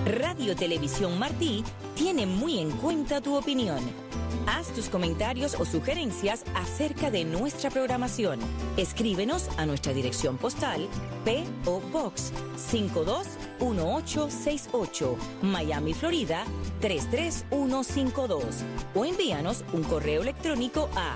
Radio Televisión Martí tiene muy en cuenta tu opinión. Haz tus comentarios o sugerencias acerca de nuestra programación. Escríbenos a nuestra dirección postal P.O. Box 521868, Miami, Florida 33152, o envíanos un correo electrónico a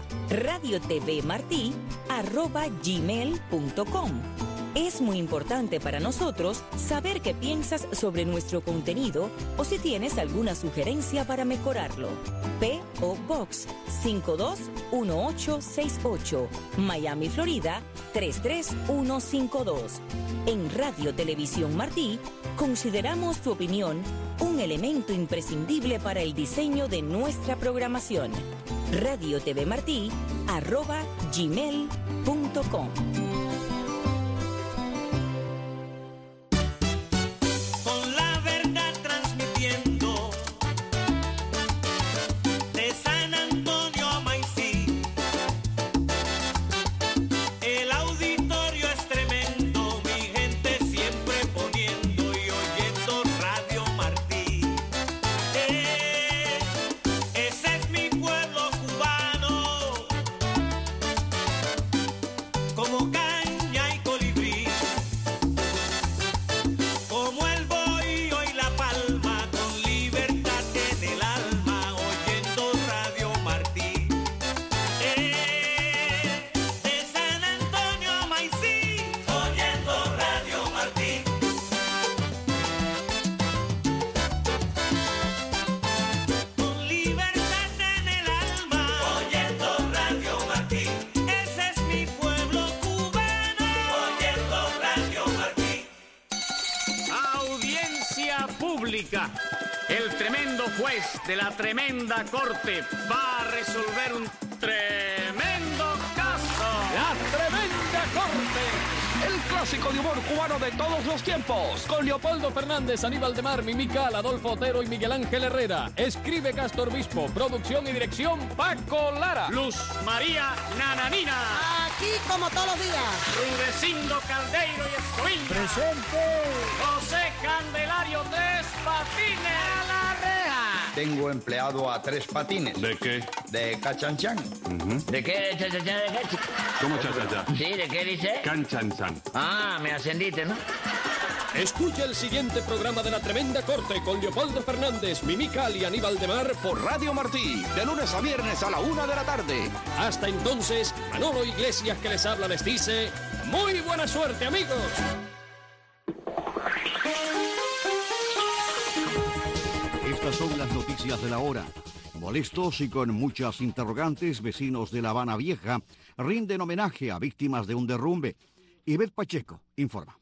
radiotvmarti@gmail.com. Es muy importante para nosotros saber qué piensas sobre nuestro contenido o si tienes alguna sugerencia para mejorarlo. P.O. Box 521868, Miami, Florida 33152. En Radio Televisión Martí, consideramos tu opinión un elemento imprescindible para el diseño de nuestra programación. radiotvmarti@gmail.com. El tremendo juez de la tremenda corte va a resolver un tremendo caso. La Tremenda Corte, el clásico de humor cubano de todos los tiempos, con Leopoldo Fernández, Aníbal de Mar, Mimical, Adolfo Otero y Miguel Ángel Herrera. Escribe Castor Bispo, producción y dirección Paco Lara. Luz María Nananina. Aquí como todos los días. Rudecindo Caldeiro y Escoviña. ¡Presente! José Candelario Tres Patines. ¡A la reja! Tengo empleado a Tres Patines. ¿De qué? De Cachanchan. ¿De qué, chachachá, de qué? ¿Cómo chachachá? Sí, ¿de qué dice? Canchanchan. Ah, me ascendiste, ¿no? Escucha el siguiente programa de La Tremenda Corte con Leopoldo Fernández, Mimical y Aníbal de Mar por Radio Martí, de lunes a viernes a la 1 de la tarde. Hasta entonces, Manolo Iglesias, que les habla, les dice: ¡muy buena suerte, amigos! Estas son las noticias de la hora. Molestos y con muchas interrogantes, vecinos de La Habana Vieja rinden homenaje a víctimas de un derrumbe. Ivette Pacheco informa.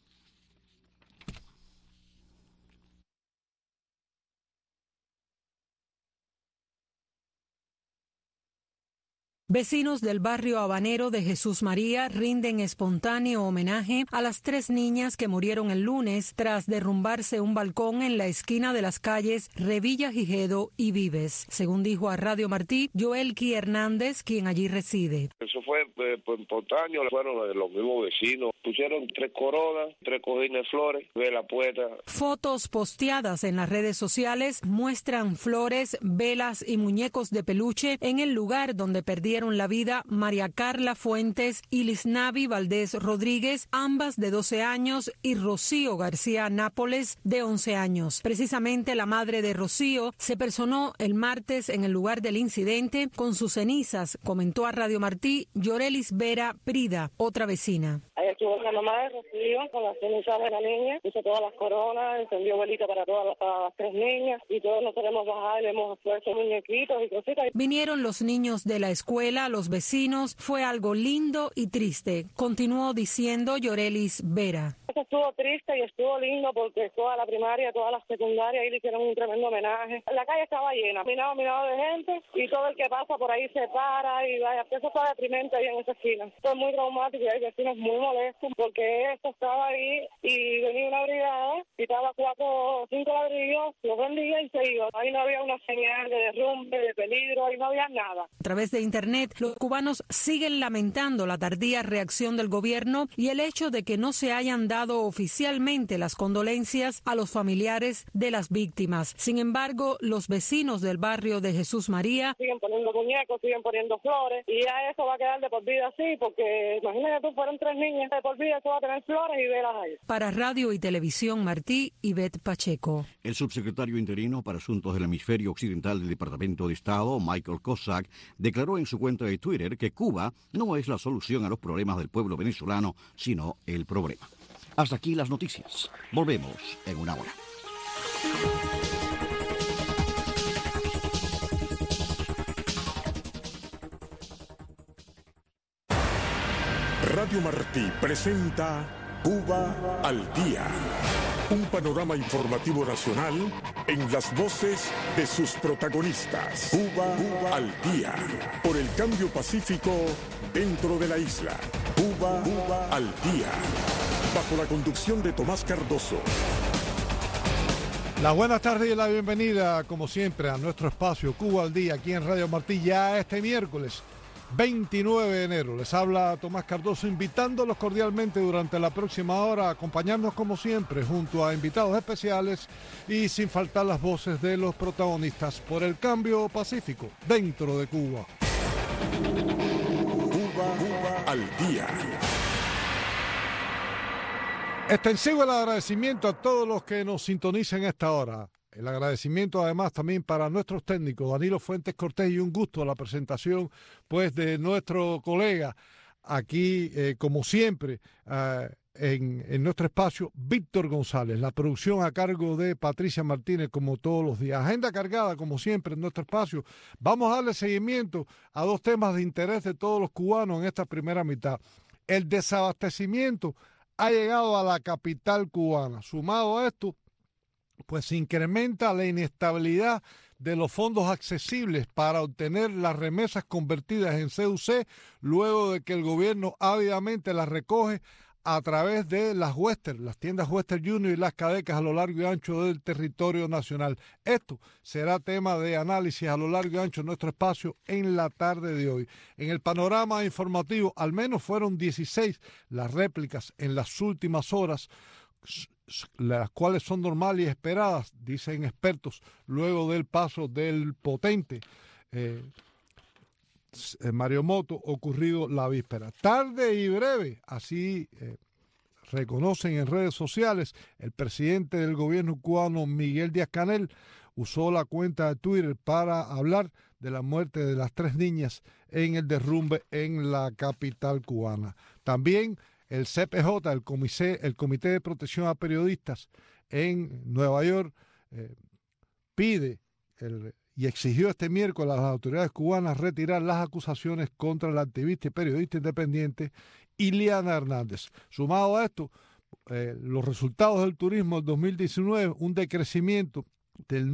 Vecinos del barrio habanero de Jesús María rinden espontáneo homenaje a las 3 niñas que murieron el lunes tras derrumbarse un balcón en la esquina de las calles Revilla Gijedo y Vives. Según dijo a Radio Martí, Joelky Hernández, quien allí reside. Eso fue espontáneo, fueron los mismos vecinos. Pusieron 3 coronas, 3 cojines de flores, de la puerta. Fotos posteadas en las redes sociales muestran flores, velas y muñecos de peluche en el lugar donde perdieron la vida María Carla Fuentes y Lisnavi Valdés Rodríguez, ambas de 12 años, y Rocío García Nápoles, de 11 años. Precisamente la madre de Rocío se personó el martes en el lugar del incidente con sus cenizas, comentó a Radio Martí Yorelis Vera Prida, otra vecina. Ahí estuvo la mamá de Rocío con las cenizas de la niña, hizo todas las coronas, encendió velita para todas las 3 niñas y todos nos queremos bajar, le hemos puesto muñequitos y cositas. Vinieron los niños de la escuela, los vecinos, fue algo lindo y triste, continuó diciendo Yorelis Vera. Eso estuvo triste y estuvo lindo porque toda la primaria, toda la secundaria, ahí le hicieron un tremendo homenaje. La calle estaba llena, minado de gente y todo el que pasa por ahí se para y vaya, eso está deprimente ahí en esa esquina. Fue muy traumático y hay vecinos muy molestos porque esto estaba ahí y venía una brigada, quitaba 4 o 5 ladrillos, los vendía y se iba. Ahí no había una señal de derrumbe, de peligro. vidrio y no había nada. A través de Internet, los cubanos siguen lamentando la tardía reacción del gobierno y el hecho de que no se hayan dado oficialmente las condolencias a los familiares de las víctimas. Sin embargo, los vecinos del barrio de Jesús María siguen poniendo muñecos, siguen poniendo flores y ya eso va a quedar de por vida así, porque imagínate tú, fueron 3 niñas, de por vida eso va a tener flores y velas ahí. Para Radio y Televisión Martí, Ivette Pacheco. El subsecretario interino para Asuntos del Hemisferio Occidental del Departamento de Estado, Michael Cossack, declaró en su cuenta de Twitter que Cuba no es la solución a los problemas del pueblo venezolano, sino el problema. Hasta aquí las noticias. Volvemos en una hora. Radio Martí presenta Cuba al Día. Un panorama informativo nacional en las voces de sus protagonistas. Cuba al Día. Por el cambio pacífico dentro de la isla. Cuba al Día. Bajo la conducción de Tomás Cardoso. La buenas tardes y la bienvenida, como siempre, a nuestro espacio Cuba al Día, aquí en Radio Martí, ya este miércoles 29 de enero. Les habla Tomás Cardoso, invitándolos cordialmente durante la próxima hora a acompañarnos como siempre junto a invitados especiales y sin faltar las voces de los protagonistas por el cambio pacífico dentro de Cuba. Cuba al Día. Extensivo el agradecimiento a todos los que nos sintonizan a esta hora. El agradecimiento además también para nuestros técnicos, Danilo Fuentes Cortés, y un gusto la presentación pues de nuestro colega aquí, como siempre, en nuestro espacio, Víctor González. La producción a cargo de Patricia Martínez, como todos los días. Agenda cargada, como siempre, en nuestro espacio. Vamos a darle seguimiento a 2 temas de interés de todos los cubanos en esta primera mitad. El desabastecimiento ha llegado a la capital cubana. Sumado a esto, pues se incrementa la inestabilidad de los fondos accesibles para obtener las remesas convertidas en CUC, luego de que el gobierno ávidamente las recoge a través de las Western, las tiendas Western Union y las cadecas a lo largo y ancho del territorio nacional. Esto será tema de análisis a lo largo y ancho de nuestro espacio en la tarde de hoy. En el panorama informativo, al menos fueron 16 las réplicas en las últimas horas, las cuales son normales y esperadas, dicen expertos, luego del paso del potente maremoto ocurrido la víspera. Tarde y breve, así reconocen en redes sociales, el presidente del gobierno cubano, Miguel Díaz-Canel, usó la cuenta de Twitter para hablar de la muerte de las 3 niñas en el derrumbe en la capital cubana. También el CPJ, el Comité de Protección a Periodistas en Nueva York, pide y exigió este miércoles a las autoridades cubanas retirar las acusaciones contra la activista y periodista independiente Ileana Hernández. Sumado a esto, los resultados del turismo del 2019, un decrecimiento del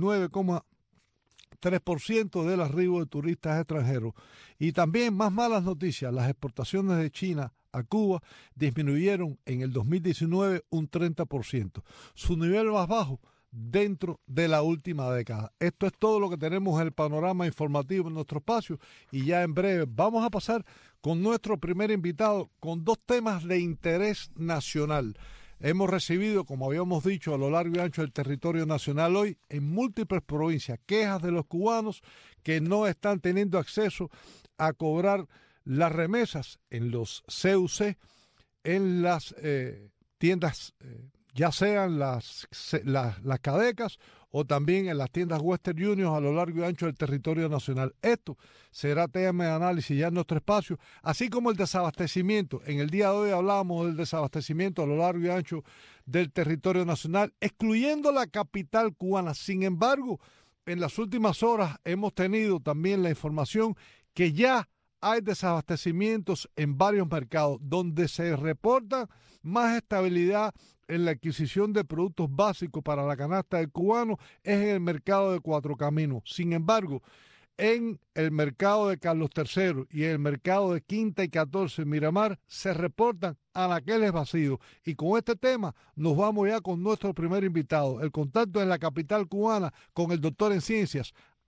9,3% del arribo de turistas extranjeros. Y también más malas noticias, las exportaciones de China a Cuba disminuyeron en el 2019 un 30%, su nivel más bajo dentro de la última década. Esto es todo lo que tenemos en el panorama informativo en nuestro espacio, y ya en breve vamos a pasar con nuestro primer invitado con 2 temas de interés nacional. Hemos recibido, como habíamos dicho, a lo largo y ancho del territorio nacional hoy, en múltiples provincias, quejas de los cubanos que no están teniendo acceso a cobrar las remesas en los CUC, en las tiendas, ya sean las cadecas o también en las tiendas Western Union a lo largo y ancho del territorio nacional. Esto será tema de análisis ya en nuestro espacio, así como el desabastecimiento. En el día de hoy hablábamos del desabastecimiento a lo largo y ancho del territorio nacional, excluyendo la capital cubana. Sin embargo, en las últimas horas hemos tenido también la información que ya hay desabastecimientos en varios mercados donde se reporta más estabilidad en la adquisición de productos básicos para la canasta del cubano es en el mercado de Cuatro Caminos. Sin embargo, en el mercado de Carlos III y en el mercado de Quinta y 14 en Miramar se reportan anaqueles vacíos. Y con este tema nos vamos ya con nuestro primer invitado. El contacto en la capital cubana con el doctor en ciencias,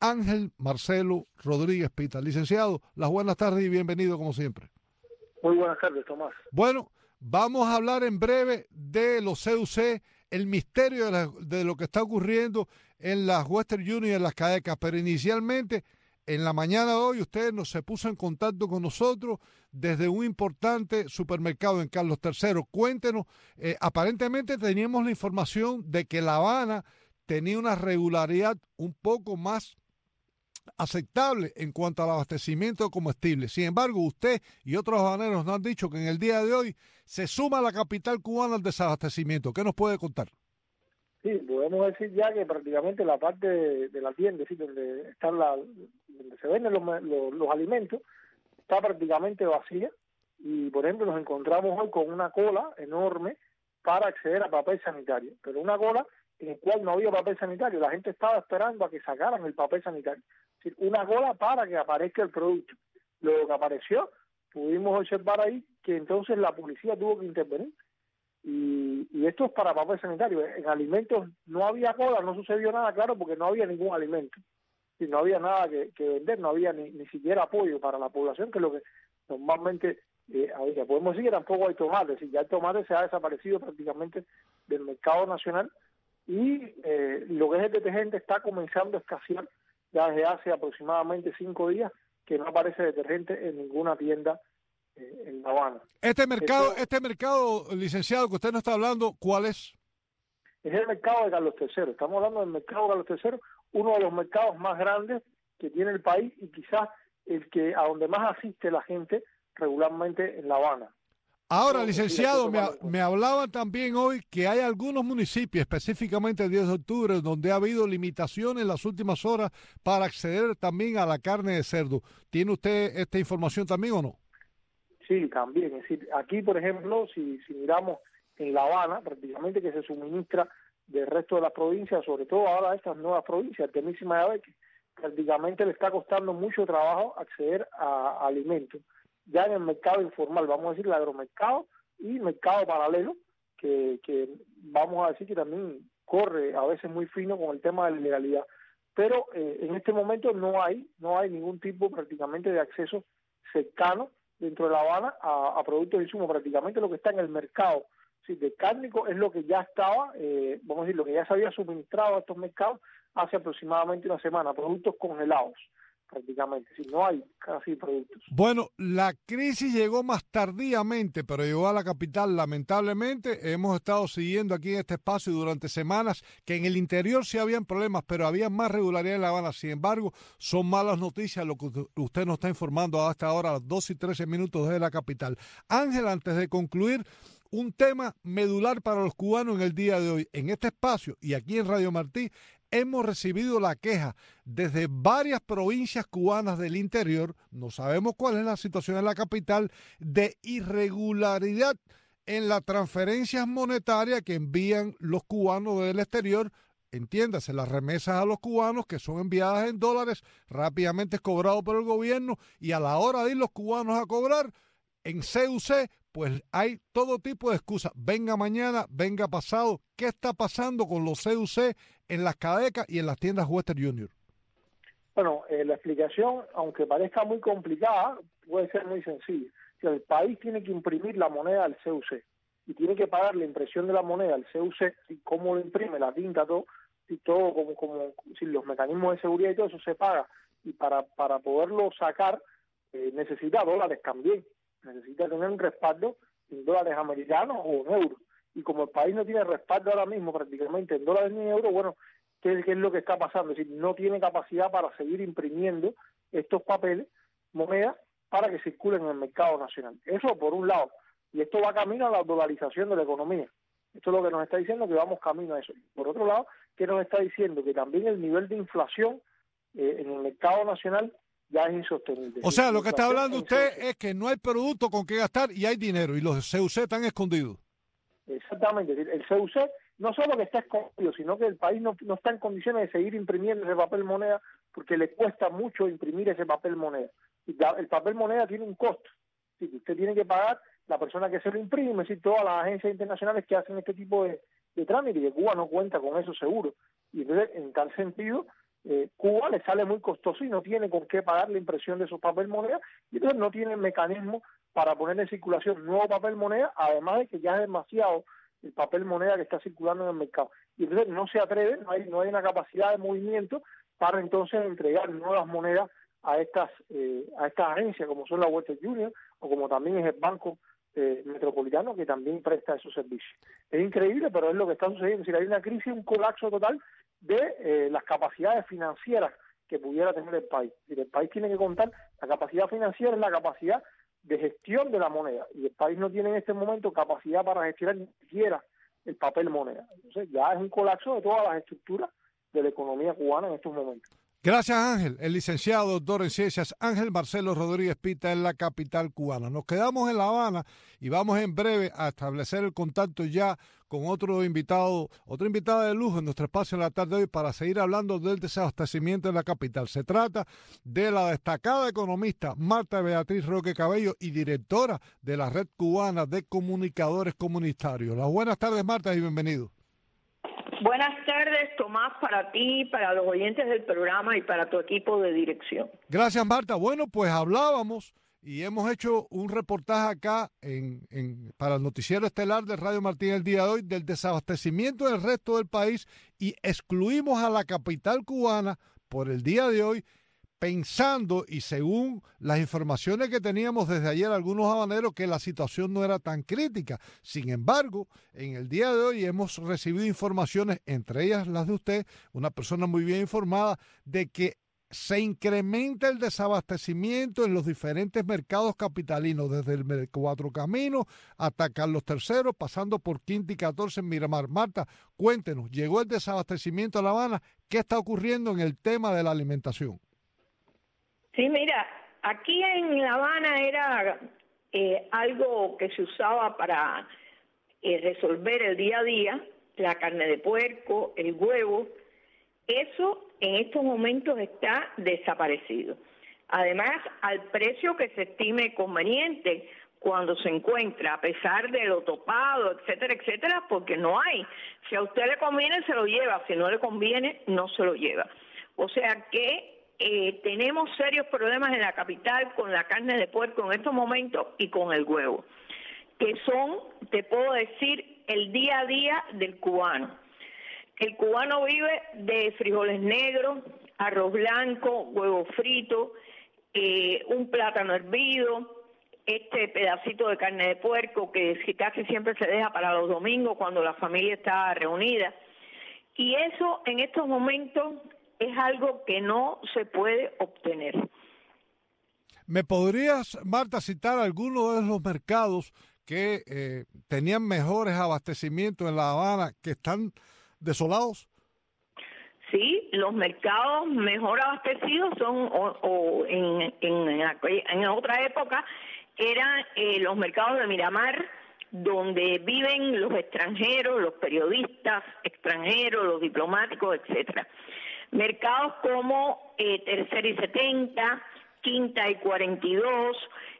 Ángel Marcelo Rodríguez Pita. Licenciado, las buenas tardes y bienvenido como siempre. Muy buenas tardes, Tomás. Bueno, vamos a hablar en breve de los CUC, el misterio de lo que está ocurriendo en las Western Union y en las CAECA, pero inicialmente, en la mañana de hoy, usted se puso en contacto con nosotros desde un importante supermercado en Carlos III. Cuéntenos, aparentemente teníamos la información de que La Habana tenía una regularidad un poco más aceptable en cuanto al abastecimiento de comestibles. Sin embargo, usted y otros habaneros nos han dicho que en el día de hoy se suma a la capital cubana al desabastecimiento. ¿Qué nos puede contar? Sí, podemos decir ya que prácticamente la parte de la tienda, ¿sí? donde se venden los alimentos, está prácticamente vacía. Y, por ejemplo, nos encontramos hoy con una cola enorme para acceder a papel sanitario, pero una cola en la cual no había papel sanitario. La gente estaba esperando a que sacaran el papel sanitario. Es decir, una cola para que aparezca el producto. Luego que apareció, pudimos observar ahí que entonces la policía tuvo que intervenir. Y esto es para papel sanitario. En alimentos no había cola, no sucedió nada, claro, porque no había ningún alimento. Y no había nada que vender, no había ni siquiera apoyo para la población, que es lo que normalmente había. Podemos decir que tampoco hay tomate, ya el tomate se ha desaparecido prácticamente del mercado nacional. Y lo que es el detergente está comenzando a escasear ya desde hace aproximadamente 5 días, que no aparece detergente en ninguna tienda en La Habana. Este mercado, licenciado, que usted nos está hablando, ¿cuál es? Es el mercado de Carlos III. Estamos hablando del mercado de Carlos III, uno de los mercados más grandes que tiene el país y quizás el que a donde más asiste la gente regularmente en La Habana. Ahora, licenciado, me hablaban también hoy que hay algunos municipios, específicamente el 10 de octubre, donde ha habido limitaciones en las últimas horas para acceder también a la carne de cerdo. ¿Tiene usted esta información también o no? Sí, también. Es decir, aquí, por ejemplo, si miramos en La Habana, prácticamente que se suministra del resto de las provincias, sobre todo ahora estas nuevas provincias, Artemísima y Abeque, prácticamente le está costando mucho trabajo acceder a alimentos. Ya en el mercado informal, vamos a decir el agromercado y mercado paralelo, que vamos a decir que también corre a veces muy fino con el tema de la ilegalidad. Pero en este momento no hay ningún tipo prácticamente de acceso cercano dentro de La Habana a productos de insumo. Prácticamente lo que está en el mercado de cárnico es lo que ya estaba, vamos a decir, lo que ya se había suministrado a estos mercados hace aproximadamente una semana, productos congelados prácticamente, si no hay casi productos. Bueno, la crisis llegó más tardíamente, pero llegó a la capital lamentablemente. Hemos estado siguiendo aquí en este espacio durante semanas que en el interior sí habían problemas, pero había más regularidad en La Habana. Sin embargo, son malas noticias lo que usted nos está informando hasta ahora a las 2:13 desde la capital. Ángel, antes de concluir, un tema medular para los cubanos en el día de hoy. En este espacio y aquí en Radio Martí hemos recibido la queja desde varias provincias cubanas del interior, no sabemos cuál es la situación en la capital, de irregularidad en las transferencias monetarias que envían los cubanos del exterior. Entiéndase, las remesas a los cubanos que son enviadas en dólares, rápidamente es cobrado por el gobierno y a la hora de ir los cubanos a cobrar en CUC, pues hay todo tipo de excusas. Venga mañana, venga pasado. ¿Qué está pasando con los CUC en las CAECA y en las tiendas Western Union? Bueno, la explicación, aunque parezca muy complicada, puede ser muy sencilla. Si el país tiene que imprimir la moneda al CUC y tiene que pagar la impresión de la moneda al CUC, y cómo lo imprime, la tinta, todo como si los mecanismos de seguridad y todo eso se paga. Y para poderlo sacar necesita dólares también. Necesita tener un respaldo en dólares americanos o en euros. Y como el país no tiene respaldo ahora mismo prácticamente en dólares ni en euros, bueno, ¿qué es lo que está pasando? Es decir, no tiene capacidad para seguir imprimiendo estos papeles, monedas, para que circulen en el mercado nacional. Eso por un lado. Y esto va camino a la dolarización de la economía. Esto es lo que nos está diciendo, que vamos camino a eso. Por otro lado, ¿qué nos está diciendo? Que también el nivel de inflación en el mercado nacional ya es insostenible. O sea, lo que está hablando usted es que no hay producto con que gastar y hay dinero, y los CUC están escondidos. Exactamente. El CUC no solo que está escondido, sino que el país no está en condiciones de seguir imprimiendo ese papel moneda porque le cuesta mucho imprimir ese papel moneda. Y el papel moneda tiene un costo. Sí, usted tiene que pagar la persona que se lo imprime, sí, todas las agencias internacionales que hacen este tipo de trámite, y que Cuba no cuenta con eso seguro. Y entonces, en tal sentido, Cuba le sale muy costoso y no tiene con qué pagar la impresión de esos papel moneda, y entonces no tiene mecanismo para poner en circulación nuevo papel moneda, además de que ya es demasiado el papel moneda que está circulando en el mercado. Y entonces no se atreve, no hay una capacidad de movimiento para entonces entregar nuevas monedas a estas agencias, como son la Western Union o como también es el Banco Metropolitano, que también presta esos servicios. Es increíble, pero es lo que está sucediendo. Es decir, hay una crisis, un colapso total de las capacidades financieras que pudiera tener el país. Es decir, el país tiene que contar, la capacidad financiera es la capacidad de gestión de la moneda, y el país no tiene en este momento capacidad para gestionar ni siquiera el papel moneda. Entonces ya es un colapso de todas las estructuras de la economía cubana en estos momentos. Gracias, Ángel. El licenciado doctor en ciencias Ángel Marcelo Rodríguez Pita en la capital cubana. Nos quedamos en La Habana y vamos en breve a establecer el contacto ya con otra invitada de lujo en nuestro espacio en la tarde de hoy para seguir hablando del desabastecimiento en la capital. Se trata de la destacada economista Marta Beatriz Roque Cabello y directora de la Red Cubana de Comunicadores Comunitarios. Las buenas tardes, Marta, y bienvenido. Buenas tardes, Tomás, para ti, para los oyentes del programa y para tu equipo de dirección. Gracias, Marta. Bueno, pues hablábamos y hemos hecho un reportaje acá para el noticiero estelar de Radio Martín el día de hoy del desabastecimiento del resto del país, y excluimos a la capital cubana por el día de hoy, pensando, y según las informaciones que teníamos desde ayer algunos habaneros, que la situación no era tan crítica. Sin embargo, en el día de hoy hemos recibido informaciones, entre ellas las de usted, una persona muy bien informada, de que se incrementa el desabastecimiento en los diferentes mercados capitalinos, desde el Cuatro Caminos hasta Carlos III, pasando por Quinta y 14 en Miramar. Marta, cuéntenos, llegó el desabastecimiento a La Habana, ¿qué está ocurriendo en el tema de la alimentación? Sí, mira, aquí en La Habana era algo que se usaba para resolver el día a día, la carne de puerco, el huevo. Eso en estos momentos está desaparecido. Además, al precio que se estime conveniente cuando se encuentra, a pesar de lo topado, etcétera, etcétera, porque no hay. Si a usted le conviene, se lo lleva. Si no le conviene, no se lo lleva. O sea que tenemos serios problemas en la capital con la carne de puerco en estos momentos y con el huevo, que son, te puedo decir, el día a día del cubano. El cubano vive de frijoles negros, arroz blanco, huevo frito, un plátano hervido, este pedacito de carne de puerco que casi siempre se deja para los domingos cuando la familia está reunida. Y eso en estos momentos es algo que no se puede obtener. ¿Me podrías, Marta, citar algunos de los mercados que tenían mejores abastecimientos en La Habana que están desolados? Sí, los mercados mejor abastecidos son, en otra época, eran los mercados de Miramar, donde viven los extranjeros, los periodistas extranjeros, los diplomáticos, etcétera. Mercados como Tercera y 70, Quinta y 42,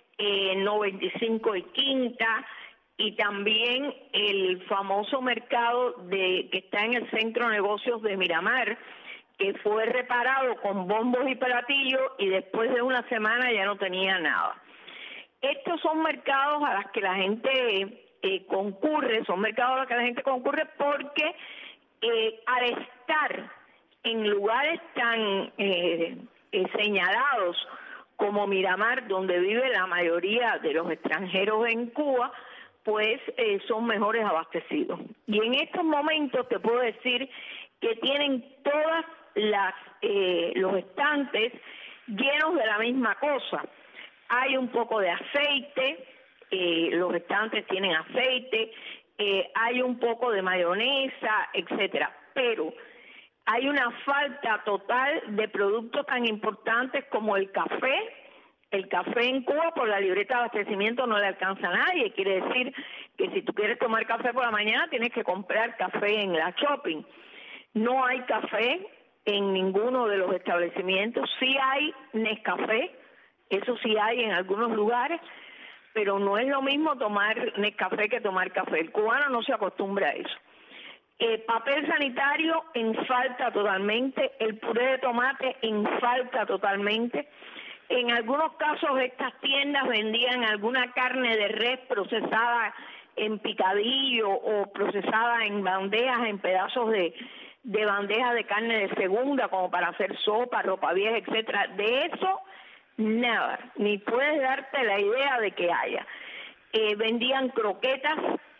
95 y Quinta, y también el famoso mercado que está en el Centro de Negocios de Miramar, que fue reparado con bombos y platillos y después de una semana ya no tenía nada. Estos son mercados a los que la gente concurre, porque al estar en lugares tan señalados como Miramar, donde vive la mayoría de los extranjeros en Cuba, pues son mejores abastecidos. Y en estos momentos te puedo decir que tienen todas los estantes llenos de la misma cosa. Hay un poco de aceite, los estantes tienen aceite, hay un poco de mayonesa, etcétera, pero hay una falta total de productos tan importantes como el café. El café en Cuba, por la libreta de abastecimiento, no le alcanza a nadie. Quiere decir que si tú quieres tomar café por la mañana, tienes que comprar café en la shopping. No hay café en ninguno de los establecimientos. Sí hay Nescafé, eso sí hay en algunos lugares, pero no es lo mismo tomar Nescafé que tomar café. El cubano no se acostumbra a eso. Papel sanitario en falta totalmente, el puré de tomate en falta totalmente. En algunos casos estas tiendas vendían alguna carne de res procesada en picadillo o procesada en bandejas, en pedazos de bandejas de carne de segunda, como para hacer sopa, ropa vieja, etcétera. De eso, nada, ni puedes darte la idea de que haya. Vendían croquetas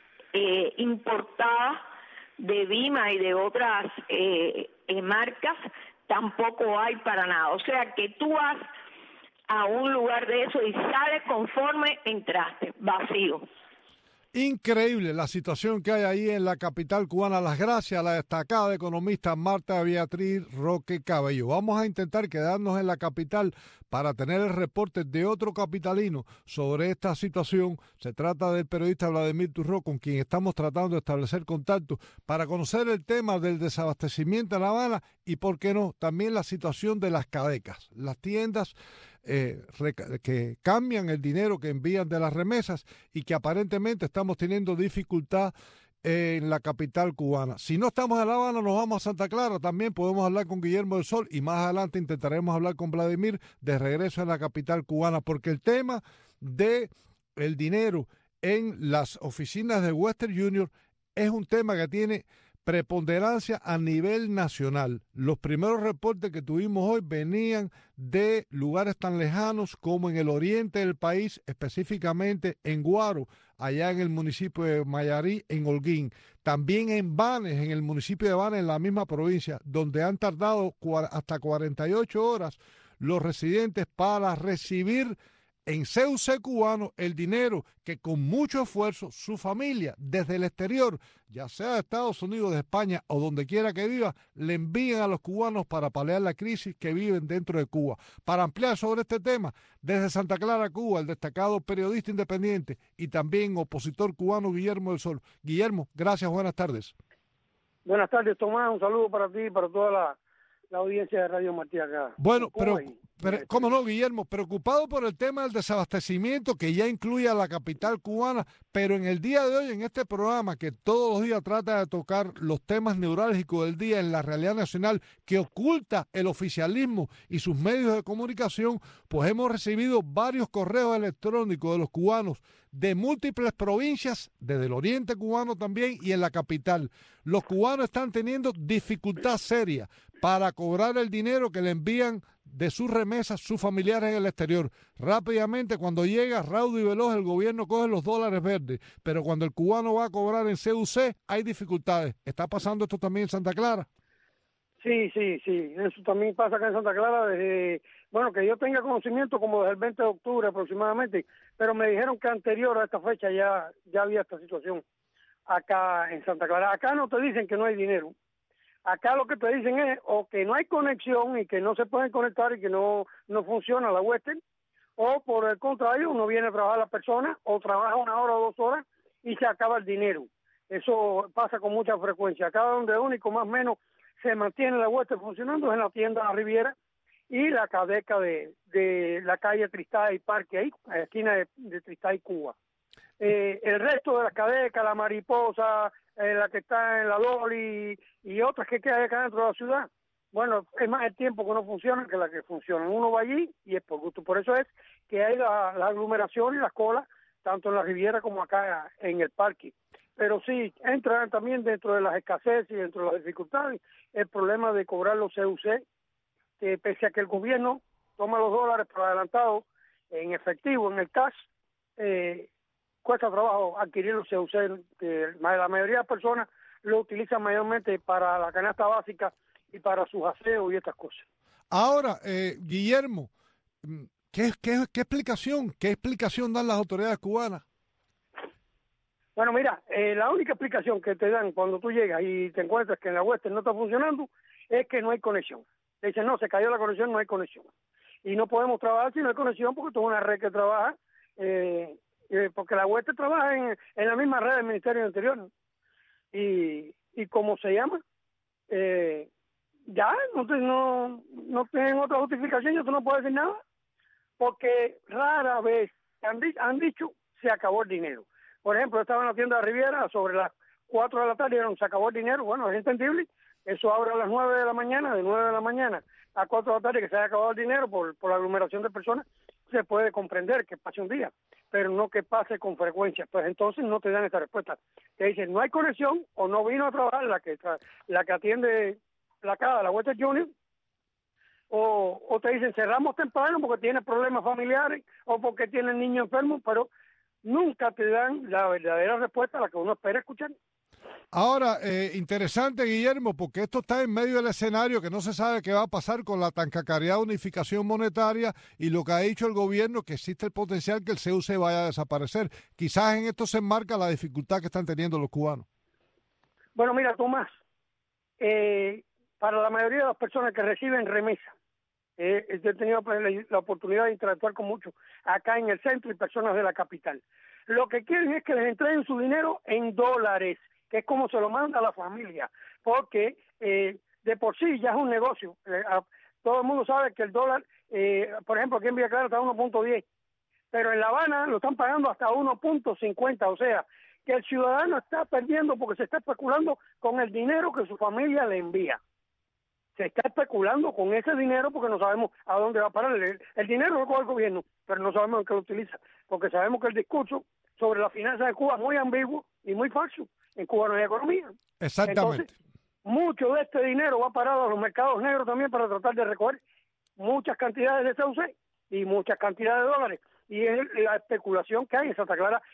importadas de Bima y de otras marcas, tampoco hay para nada. O sea que tú vas a un lugar de eso y sales conforme entraste, vacío. Increíble la situación que hay ahí en la capital cubana. Las gracias a la destacada economista Marta Beatriz Roque Cabello. Vamos a intentar quedarnos en la capital para tener el reporte de otro capitalino sobre esta situación. Se trata del periodista Vladimir Turró, con quien estamos tratando de establecer contacto para conocer el tema del desabastecimiento en La Habana y, por qué no, también la situación de las cadecas, las tiendas que cambian el dinero que envían de las remesas y que aparentemente estamos teniendo dificultad en la capital cubana. Si no estamos en La Habana, nos vamos a Santa Clara. También podemos hablar con Guillermo del Sol y más adelante intentaremos hablar con Vladimir de regreso a la capital cubana, porque el tema de el dinero en las oficinas de Western Union es un tema que tiene preponderancia a nivel nacional. Los primeros reportes que tuvimos hoy venían de lugares tan lejanos como en el oriente del país, específicamente en Guaro, allá en el municipio de Mayarí, en Holguín. También en Banes, en el municipio de Banes, en la misma provincia, donde han tardado hasta 48 horas los residentes para recibir en CUC cubano el dinero que con mucho esfuerzo su familia desde el exterior, ya sea de Estados Unidos, de España o donde quiera que viva, le envían a los cubanos para paliar la crisis que viven dentro de Cuba. Para ampliar sobre este tema, desde Santa Clara, Cuba, el destacado periodista independiente y también opositor cubano Guillermo del Sol. Guillermo, gracias, buenas tardes. Buenas tardes, Tomás, un saludo para ti y para toda la audiencia de Radio Martí acá. Bueno, pero ¿cómo no, Guillermo? Preocupado por el tema del desabastecimiento que ya incluye a la capital cubana, pero en el día de hoy, en este programa que todos los días trata de tocar los temas neurálgicos del día en la realidad nacional que oculta el oficialismo y sus medios de comunicación, pues hemos recibido varios correos electrónicos de los cubanos de múltiples provincias, desde el oriente cubano también y en la capital. Los cubanos están teniendo dificultad seria para cobrar el dinero que le envían de sus remesas sus familiares en el exterior. Rápidamente, cuando llega raudo y veloz, el gobierno coge los dólares verdes, pero cuando el cubano va a cobrar en CUC hay dificultades. ¿Está pasando esto también en Santa Clara? Sí, eso también pasa acá en Santa Clara desde, bueno, que yo tenga conocimiento como desde el 20 de octubre aproximadamente, pero me dijeron que anterior a esta fecha ya había esta situación acá en Santa Clara. Acá no te dicen que no hay dinero. Acá lo que te dicen es o que no hay conexión y que no se pueden conectar y que no funciona la Western, o por el contrario, uno viene a trabajar la persona o trabaja 1 hora o 2 horas y se acaba el dinero. Eso pasa con mucha frecuencia. Acá donde único más o menos se mantiene la Western funcionando es en la tienda La Riviera y la cadeca de la calle Tristá y Parque, ahí, a la esquina de Tristá y Cuba. El resto de la cadeca, la Mariposa, la que está en la Dolly y otras que quedan acá dentro de la ciudad, bueno, es más el tiempo que no funciona que la que funciona. Uno va allí y es por gusto. Por eso es que hay la aglomeración y las colas, tanto en la Riviera como acá en el parque. Pero sí, entra también dentro de las escaseces y dentro de las dificultades el problema de cobrar los CUC, que pese a que el gobierno toma los dólares por adelantado en efectivo, en el cash, cuesta trabajo adquirir los CUC, que la mayoría de las personas lo utilizan mayormente para la canasta básica y para sus aseos y estas cosas. Ahora, Guillermo, ¿qué explicación dan las autoridades cubanas? Bueno, mira, la única explicación que te dan cuando tú llegas y te encuentras que en la Western no está funcionando es que no hay conexión. Te dicen, no, se cayó la conexión, no hay conexión. Y no podemos trabajar si no hay conexión porque esto es una red que trabaja, porque la Western trabaja en la misma red del Ministerio del Interior. Y como se llama, ya no tienen otra justificación, yo no puedo decir nada, porque rara vez han dicho se acabó el dinero. Por ejemplo, estaba en la tienda de Riviera sobre las 4 de la tarde dijeron, se acabó el dinero. Bueno, es entendible. Eso abre a las 9 de la mañana, de 9 de la mañana a 4 de la tarde, que se haya acabado el dinero por la aglomeración de personas. Se puede comprender que pase un día, pero no que pase con frecuencia. Pues entonces no te dan esa respuesta. Te dicen, no hay conexión o no vino a trabajar la que atiende la casa, la Western Union, o te dicen, cerramos temprano porque tiene problemas familiares o porque tiene el niño enfermo, pero nunca te dan la verdadera respuesta a la que uno espera escuchar. Ahora, interesante, Guillermo, porque esto está en medio del escenario que no se sabe qué va a pasar con la tan cacareada unificación monetaria y lo que ha dicho el gobierno, que existe el potencial que el CUC vaya a desaparecer. Quizás en esto se enmarca la dificultad que están teniendo los cubanos. Bueno, mira, Tomás, para la mayoría de las personas que reciben remesa, yo he tenido la oportunidad de interactuar con muchos acá en el centro y personas de la capital. Lo que quieren es que les entreguen su dinero en dólares, que es como se lo manda a la familia, porque de por sí ya es un negocio. Todo el mundo sabe que el dólar, por ejemplo, aquí en Villa Clara está a 1.10, pero en La Habana lo están pagando hasta 1.50, o sea, que el ciudadano está perdiendo porque se está especulando con el dinero que su familia le envía. Se está especulando con ese dinero porque no sabemos a dónde va a parar. El dinero lo coge el gobierno, pero no sabemos en qué lo utiliza, porque sabemos que el discurso sobre la finanza de Cuba es muy ambiguo y muy falso. En Cuba no hay economía. Exactamente. Entonces, mucho de este dinero va parado a los mercados negros también para tratar de recoger muchas cantidades de CUC y muchas cantidades de dólares. Y es la especulación que hay en Santa Clara.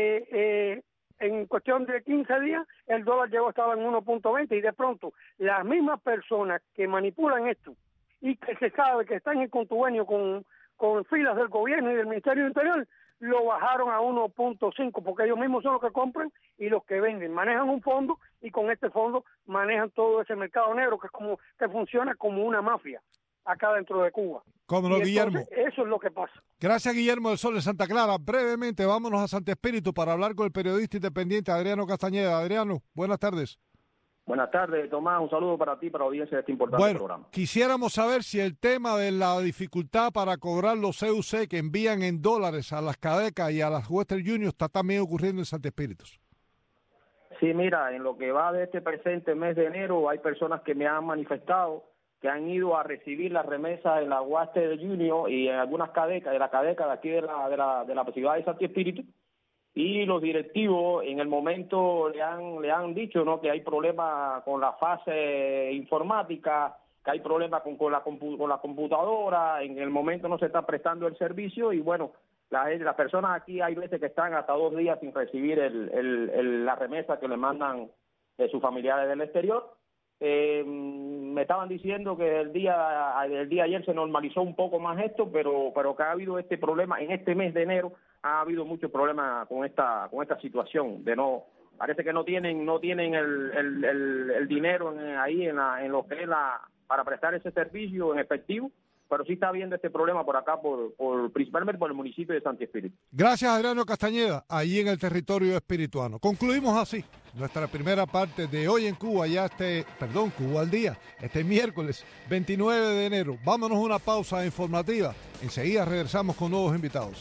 En cuestión de 15 días, el dólar estaba en 1.20 y de pronto las mismas personas que manipulan esto y que se sabe que están en contubernio con filas del gobierno y del Ministerio del Interior, lo bajaron a 1.5 porque ellos mismos son los que compran y los que venden. Manejan un fondo y con este fondo manejan todo ese mercado negro que funciona como una mafia acá dentro de Cuba. ¿Cómo no, Guillermo? Eso es lo que pasa. Gracias, Guillermo del Sol de Santa Clara. Brevemente, vámonos a Santo Espíritu para hablar con el periodista independiente Adriano Castañeda. Adriano, buenas tardes. Buenas tardes, Tomás. Un saludo para ti, para la audiencia de este importante programa. Quisiéramos saber si el tema de la dificultad para cobrar los CUC que envían en dólares a las CADECA y a las Western Union está también ocurriendo en Santo Espíritu. Sí, mira, en lo que va de este presente mes de enero, hay personas que me han manifestado que han ido a recibir la remesa en la Western Union y en algunas CADECA, de la CADECA de aquí de la ciudad de Santo Espíritu, y los directivos en el momento le han dicho, ¿no?, que hay problemas con la fase informática, que hay problemas con la computadora, en el momento no se está prestando el servicio y bueno, las personas aquí hay veces que están hasta 2 días sin recibir la remesa que le mandan sus familiares del exterior. Me estaban diciendo que el día ayer se normalizó un poco más esto, pero que ha habido este problema en este mes de enero. Ha habido muchos problemas con esta situación de parece que no tienen el dinero ahí en lo que es para prestar ese servicio en efectivo, pero sí está habiendo este problema por acá, principalmente por el municipio de Santo Espíritu. Gracias, Adriano Castañeda, ahí en el territorio espirituano. Concluimos así nuestra primera parte de Hoy en Cuba, Cuba al Día, este miércoles 29 de enero. Vámonos a una pausa informativa. Enseguida regresamos con nuevos invitados.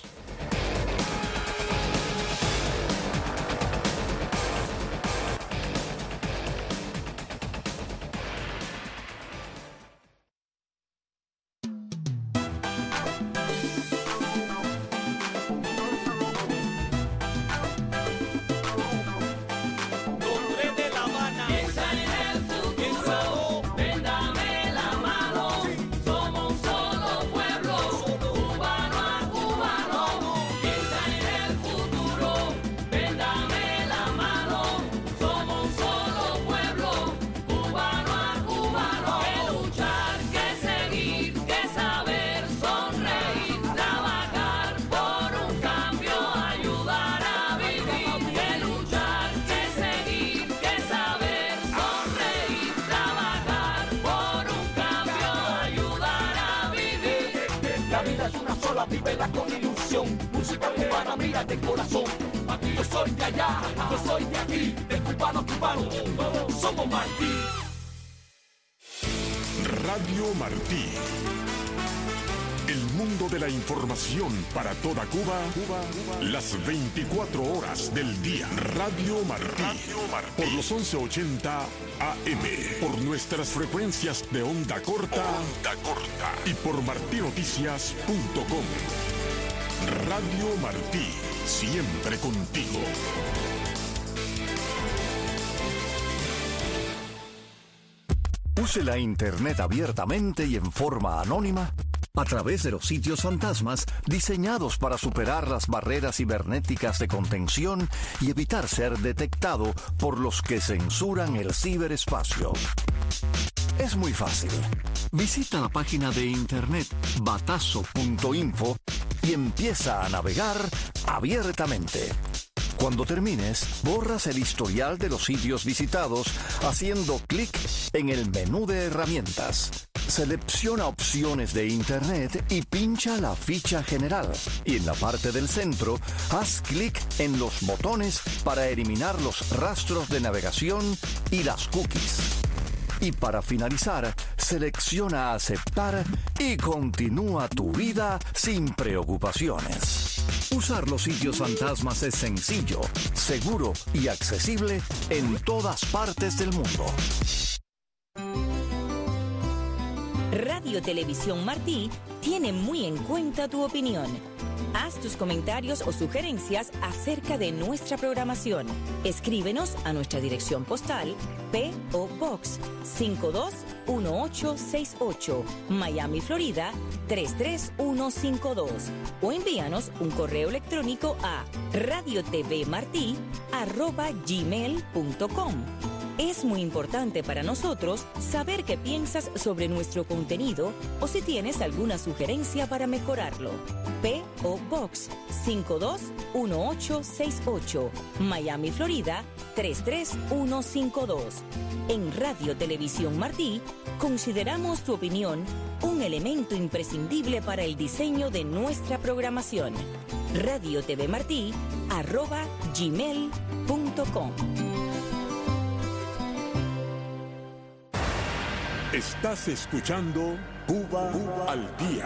Vívela con ilusión, música cubana, mira de corazón. Aquí yo soy de allá, yo soy de aquí, de cubano a cubano, todos somos Martí. Radio Martí. El mundo de la información para toda Cuba, las 24 horas del día. Radio Martí. Por los 1180 AM. Por nuestras frecuencias de onda corta. Y por martinoticias.com. Radio Martí. Siempre contigo. Use la Internet abiertamente y en forma anónima a través de los sitios fantasmas diseñados para superar las barreras cibernéticas de contención y evitar ser detectado por los que censuran el ciberespacio. Es muy fácil. Visita la página de internet batazo.info y empieza a navegar abiertamente. Cuando termines, borras el historial de los sitios visitados haciendo clic en el menú de herramientas. Selecciona opciones de Internet y pincha la ficha general. Y en la parte del centro, haz clic en los botones para eliminar los rastros de navegación y las cookies. Y para finalizar, selecciona aceptar y continúa tu vida sin preocupaciones. Usar los sitios fantasmas es sencillo, seguro y accesible en todas partes del mundo. Radio Televisión Martí tiene muy en cuenta tu opinión. Haz tus comentarios o sugerencias acerca de nuestra programación. Escríbenos a nuestra dirección postal P.O. Box 521868, Miami, Florida 33152, o envíanos un correo electrónico a radiotvmarti@gmail.com. Es muy importante para nosotros saber qué piensas sobre nuestro contenido o si tienes alguna sugerencia para mejorarlo. P.O. Box 521868, Miami, Florida 33152. En Radio Televisión Martí, consideramos tu opinión un elemento imprescindible para el diseño de nuestra programación. radiotvmarti@gmail.com. Estás escuchando Cuba al Día.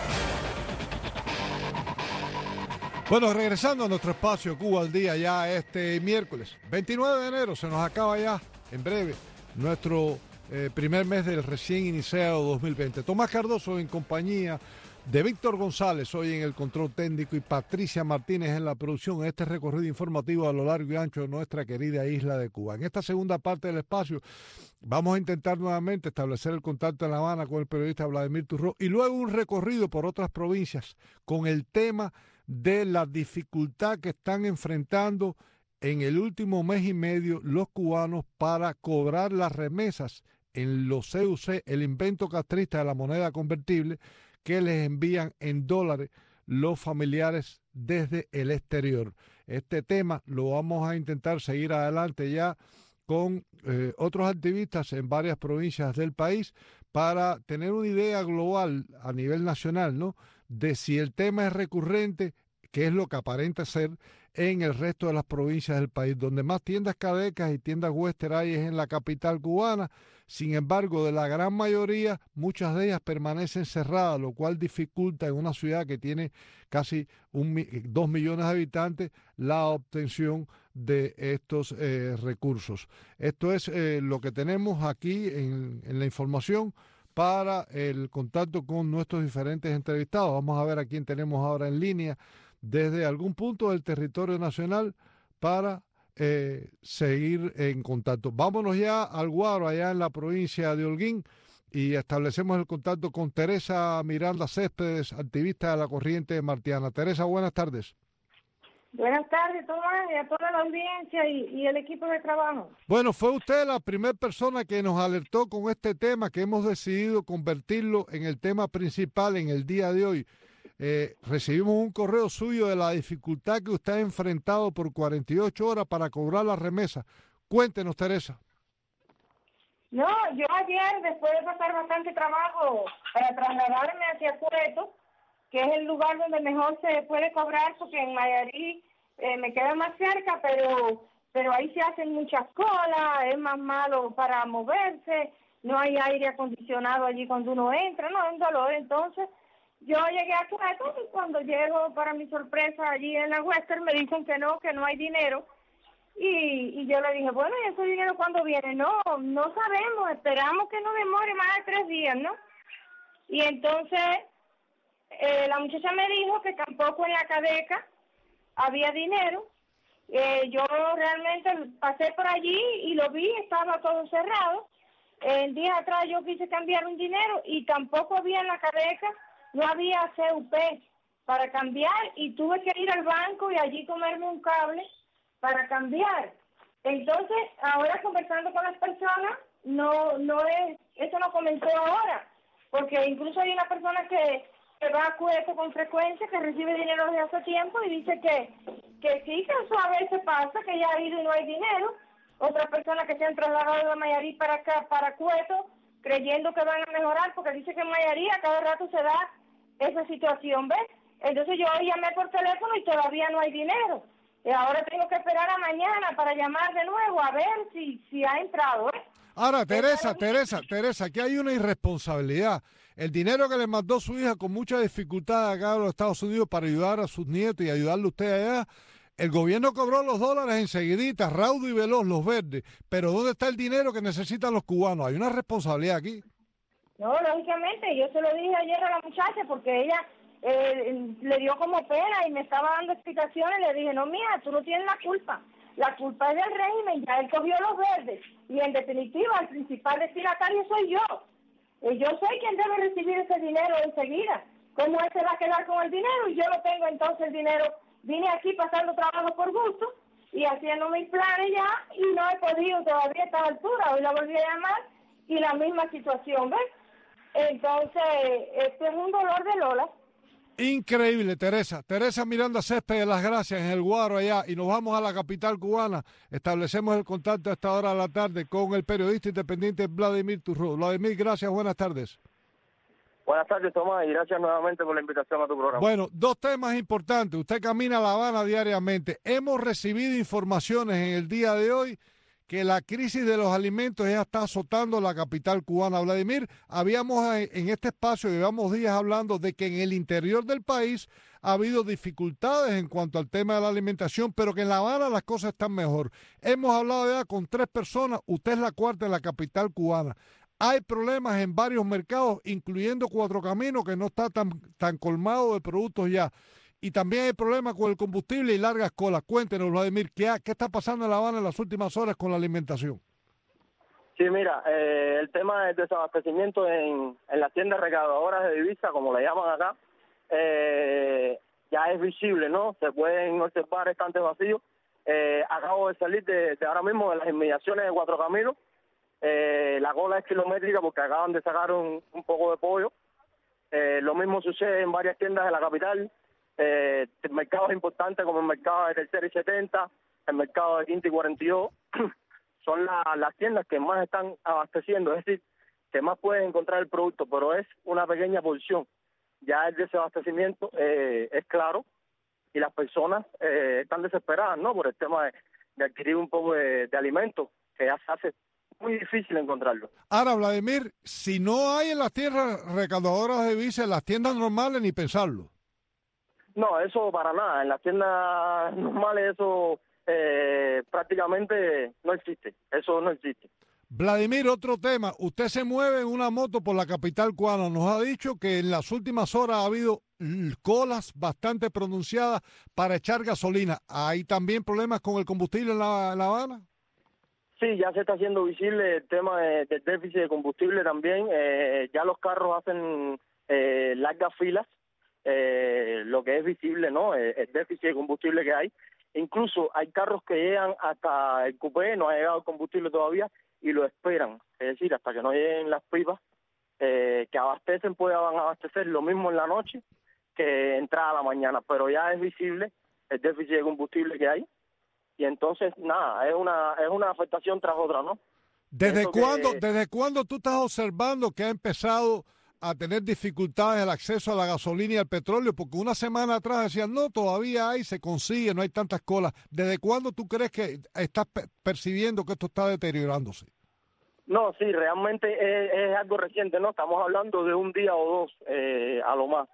Bueno, regresando a nuestro espacio Cuba al Día ya este miércoles 29 de enero, se nos acaba ya en breve nuestro primer mes del recién iniciado 2020. Tomás Cardoso en compañía de Víctor González, hoy en el control técnico, y Patricia Martínez en la producción, en este recorrido informativo a lo largo y ancho de nuestra querida isla de Cuba. En esta segunda parte del espacio vamos a intentar nuevamente establecer el contacto en La Habana con el periodista Vladimir Turró y luego un recorrido por otras provincias con el tema de la dificultad que están enfrentando en el último mes y medio los cubanos para cobrar las remesas en los CUC, el invento castrista de la moneda convertible que les envían en dólares los familiares desde el exterior. Este tema lo vamos a intentar seguir adelante ya con otros activistas en varias provincias del país para tener una idea global a nivel nacional, ¿no?, de si el tema es recurrente, que es lo que aparenta ser en el resto de las provincias del país. Donde más tiendas Cadecas y tiendas Western hay es en la capital cubana. Sin embargo, de la gran mayoría, muchas de ellas permanecen cerradas, lo cual dificulta en una ciudad que tiene casi 2 millones de habitantes la obtención de estos recursos. Esto es lo que tenemos aquí en la información para el contacto con nuestros diferentes entrevistados. Vamos a ver a quién tenemos ahora en línea desde algún punto del territorio nacional para seguir en contacto. Vámonos ya al Guaro, allá en la provincia de Holguín, y establecemos el contacto con Teresa Miranda Céspedes, activista de la Corriente Martiana. Teresa, buenas tardes. Buenas tardes, Tomás, y a toda la audiencia y el equipo de trabajo. Bueno, fue usted la primera persona que nos alertó con este tema, que hemos decidido convertirlo en el tema principal en el día de hoy. Recibimos un correo suyo de la dificultad que usted ha enfrentado por 48 horas para cobrar la remesa. Cuéntenos, Teresa. No, yo ayer, después de pasar bastante trabajo para trasladarme hacia Cueto, que es el lugar donde mejor se puede cobrar, porque en Mayarí me queda más cerca, pero ahí se hacen muchas colas, es más malo para moverse, no hay aire acondicionado allí cuando uno entra, no, es un dolor. Entonces yo llegué a Cueto y cuando llego, para mi sorpresa, allí en la Western me dicen que no hay dinero. Y yo le dije, bueno, ¿y ese dinero cuándo viene? No sabemos, esperamos que no demore más de 3 días, ¿no? Y entonces la muchacha me dijo que tampoco en la Cadeca había dinero. Yo realmente pasé por allí y lo vi, estaba todo cerrado. El día atrás yo quise cambiar un dinero y tampoco había en la Cadeca, no había CUP para cambiar y tuve que ir al banco y allí comerme un cable para cambiar. Entonces, ahora conversando con las personas, eso no comenzó ahora, porque incluso hay una persona que va a Cueto con frecuencia, que recibe dinero desde hace tiempo y dice que sí, que eso a veces pasa, que ya ha ido y no hay dinero. Otras personas que se han trasladado de Mayarí para acá, para Cueto, creyendo que van a mejorar, porque dice que en Mayarí a cada rato se da esa situación, ¿ves? Entonces yo llamé por teléfono y todavía no hay dinero. Y ahora tengo que esperar a mañana para llamar de nuevo a ver si ha entrado, ¿eh? Ahora, Teresa, aquí hay una irresponsabilidad. El dinero que le mandó su hija con mucha dificultad acá a los Estados Unidos para ayudar a sus nietos y ayudarle a usted allá, el gobierno cobró los dólares enseguidita, raudo y veloz, los verdes. Pero ¿dónde está el dinero que necesitan los cubanos? Hay una responsabilidad aquí. No, lógicamente, yo se lo dije ayer a la muchacha porque ella le dio como pena y me estaba dando explicaciones. Le dije, no, mija, tú no tienes la culpa es del régimen, ya él cogió los verdes y en definitiva el principal destinatario soy yo. Yo soy quien debe recibir ese dinero enseguida. ¿Cómo él se va a quedar con el dinero? Y yo no tengo entonces el dinero. Vine aquí pasando trabajo por gusto y haciendo mis planes ya y no he podido todavía a esta altura. Hoy la volví a llamar y la misma situación, ¿ves? Entonces, esto es un dolor de Lola. Increíble, Teresa. Teresa Miranda Céspedes de Las Gracias, en el Guaro allá, y nos vamos a la capital cubana. Establecemos el contacto a esta hora de la tarde con el periodista independiente Vladimir Turro. Vladimir, gracias, buenas tardes. Buenas tardes, Tomás, y gracias nuevamente por la invitación a tu programa. Bueno, 2 temas importantes. Usted camina a La Habana diariamente. Hemos recibido informaciones en el día de hoy que la crisis de los alimentos ya está azotando la capital cubana. Vladimir, habíamos en este espacio, llevamos días hablando de que en el interior del país ha habido dificultades en cuanto al tema de la alimentación, pero que en La Habana las cosas están mejor. Hemos hablado ya con 3 personas, usted es la cuarta en la capital cubana. Hay problemas en varios mercados, incluyendo Cuatro Caminos, que no está tan colmado de productos ya. Y también hay problemas con el combustible y largas colas. Cuéntenos, Vladimir, ¿qué está pasando en La Habana en las últimas horas con la alimentación? Sí, mira, el tema del desabastecimiento en las tiendas recaudadoras de divisas, como le llaman acá, ya es visible, ¿no? Se pueden observar estantes vacíos. Acabo de salir de ahora mismo de las inmediaciones de Cuatro Caminos. La cola es kilométrica porque acaban de sacar un poco de pollo. Lo mismo sucede en varias tiendas de la capital. Mercados importantes como el mercado de Tercera y 70, el mercado de Quinta y 42, son las tiendas que más están abasteciendo, es decir, que más pueden encontrar el producto, pero es una pequeña porción. Ya el desabastecimiento es claro y las personas están desesperadas, ¿no?, por el tema de adquirir un poco de alimentos, que ya se hace muy difícil encontrarlo. Ahora, Vladimir, si no hay en las tiendas recaudadoras de divisas, en las tiendas normales, ni pensarlo. No, eso para nada. En las tiendas normales eso prácticamente no existe. Eso no existe. Vladimir, otro tema. Usted se mueve en una moto por la capital cubana. Nos ha dicho que en las últimas horas ha habido colas bastante pronunciadas para echar gasolina. ¿Hay también problemas con el combustible en La Habana? Sí, ya se está haciendo visible el tema del déficit de combustible también. Ya los carros hacen largas filas. Lo que es visible, ¿no?, el déficit de combustible que hay. Incluso hay carros que llegan hasta el cupé, no ha llegado el combustible todavía, y lo esperan. Es decir, hasta que no lleguen las pipas que abastecen, puedan abastecer lo mismo en la noche que entrada a la mañana. Pero ya es visible el déficit de combustible que hay. Y entonces, nada, es una afectación tras otra, ¿no? ¿Desde cuándo tú estás observando que ha empezado a tener dificultades el acceso a la gasolina y al petróleo? Porque una semana atrás decían, no, todavía hay, se consigue, no hay tantas colas. ¿Desde cuándo tú crees que estás percibiendo que esto está deteriorándose? No, sí, realmente es algo reciente, ¿no? Estamos hablando de un día o dos a lo más.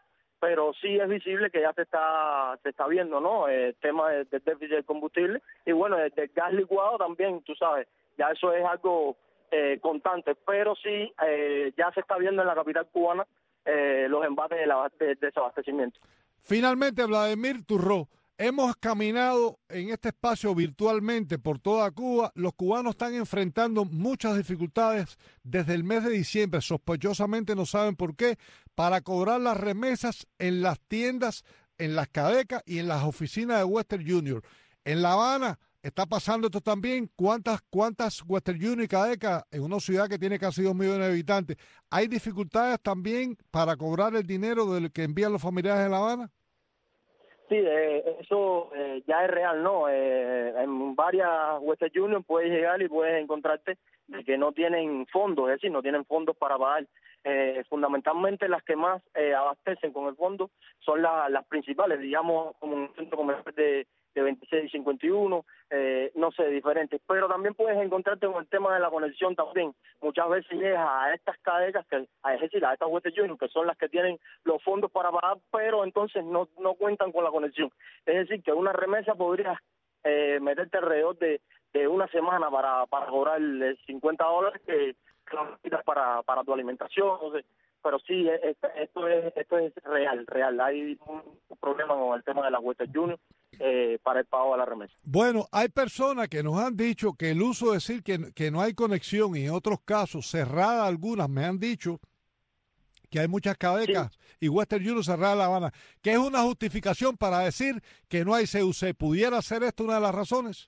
pero sí es visible que ya se está viendo, ¿no? El tema del déficit de combustible y bueno, del gas licuado también, tú sabes, ya eso es algo constante, pero sí ya se está viendo en la capital cubana los embates de desabastecimiento. Finalmente, Vladimir Turró, hemos caminado en este espacio virtualmente por toda Cuba. Los cubanos están enfrentando muchas dificultades desde el mes de diciembre. Sospechosamente no saben por qué, para cobrar las remesas en las tiendas, en las cadecas y en las oficinas de Western Union. En La Habana está pasando esto también. ¿Cuántas Western Union y cadecas en una ciudad que tiene casi 2 millones de habitantes? ¿Hay dificultades también para cobrar el dinero del que envían los familiares de La Habana? Sí, eso ya es real, ¿no? En varias Western Union puedes llegar y puedes encontrarte de que no tienen fondos, es decir, no tienen fondos para pagar. Fundamentalmente las que más abastecen con el fondo son las principales, digamos, como un centro comercial de 26 y 51, no sé, diferentes. Pero también puedes encontrarte con el tema de la conexión también. Muchas veces llegas a estas cadecas, es decir, a estas Western Union, que son las que tienen los fondos para pagar, pero entonces no cuentan con la conexión. Es decir, que una remesa podría meterte alrededor de una semana para cobrar $50 que lo necesitas para tu alimentación, no sé. Pero sí, esto es real. Hay un problema con el tema de la Western Union para el pago de la remesa. Bueno, hay personas que nos han dicho que el uso de decir que no hay conexión y en otros casos, cerrada algunas, me han dicho que hay muchas cadecas y Western Union cerrada en La Habana, que es una justificación para decir que no hay CUC. ¿Pudiera ser esto una de las razones?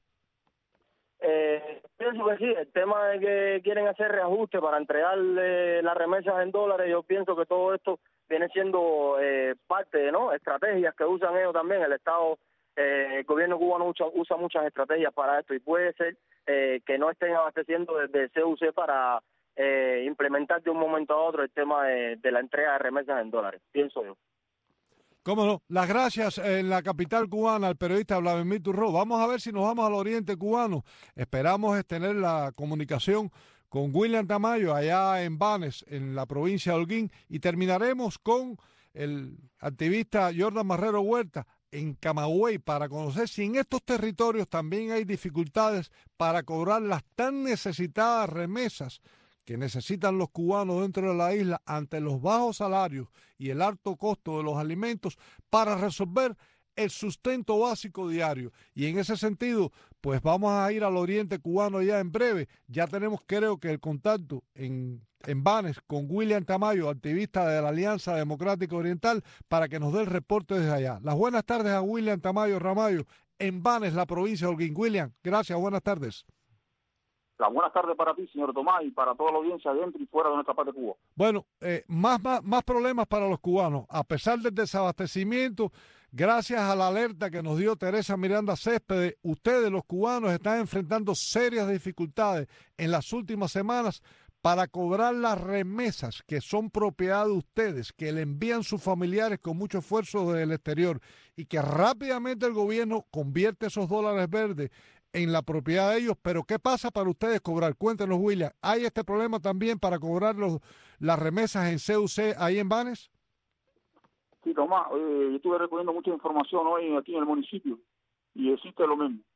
Pienso que sí, el tema de que quieren hacer reajuste para entregarle las remesas en dólares, yo pienso que todo esto viene siendo parte, ¿no? Estrategias que usan ellos también, el Estado, el gobierno cubano usa muchas estrategias para esto y puede ser que no estén abasteciendo desde CUC para implementar de un momento a otro el tema de la entrega de remesas en dólares, pienso yo. Cómo no. Las gracias en la capital cubana al periodista Vladimir Turró. Vamos a ver si nos vamos al oriente cubano. Esperamos tener la comunicación con William Tamayo allá en Banes, en la provincia de Holguín, y terminaremos con el activista Jordan Marrero Huerta en Camagüey para conocer si en estos territorios también hay dificultades para cobrar las tan necesitadas remesas que necesitan los cubanos dentro de la isla ante los bajos salarios y el alto costo de los alimentos para resolver el sustento básico diario. Y en ese sentido, pues vamos a ir al oriente cubano ya en breve. Ya tenemos, creo que el contacto en Banes con William Tamayo, activista de la Alianza Democrática Oriental, para que nos dé el reporte desde allá. Las buenas tardes a William Tamayo Ramallo en Banes, la provincia de Holguín. William, gracias, buenas tardes. Las buenas tardes para ti, señor Tomás, y para toda la audiencia dentro y fuera de nuestra parte de Cuba. Bueno, más problemas para los cubanos. A pesar del desabastecimiento, gracias a la alerta que nos dio Teresa Miranda Céspedes, ustedes, los cubanos, están enfrentando serias dificultades en las últimas semanas para cobrar las remesas que son propiedad de ustedes, que le envían sus familiares con mucho esfuerzo desde el exterior y que rápidamente el gobierno convierte esos dólares verdes en la propiedad de ellos. Pero ¿qué pasa para ustedes cobrar? Cuéntenos, William. ¿Hay este problema también para cobrar las remesas en CUC ahí en Banes? Sí, Tomás, yo estuve recogiendo mucha información hoy aquí en el municipio y existe lo mismo.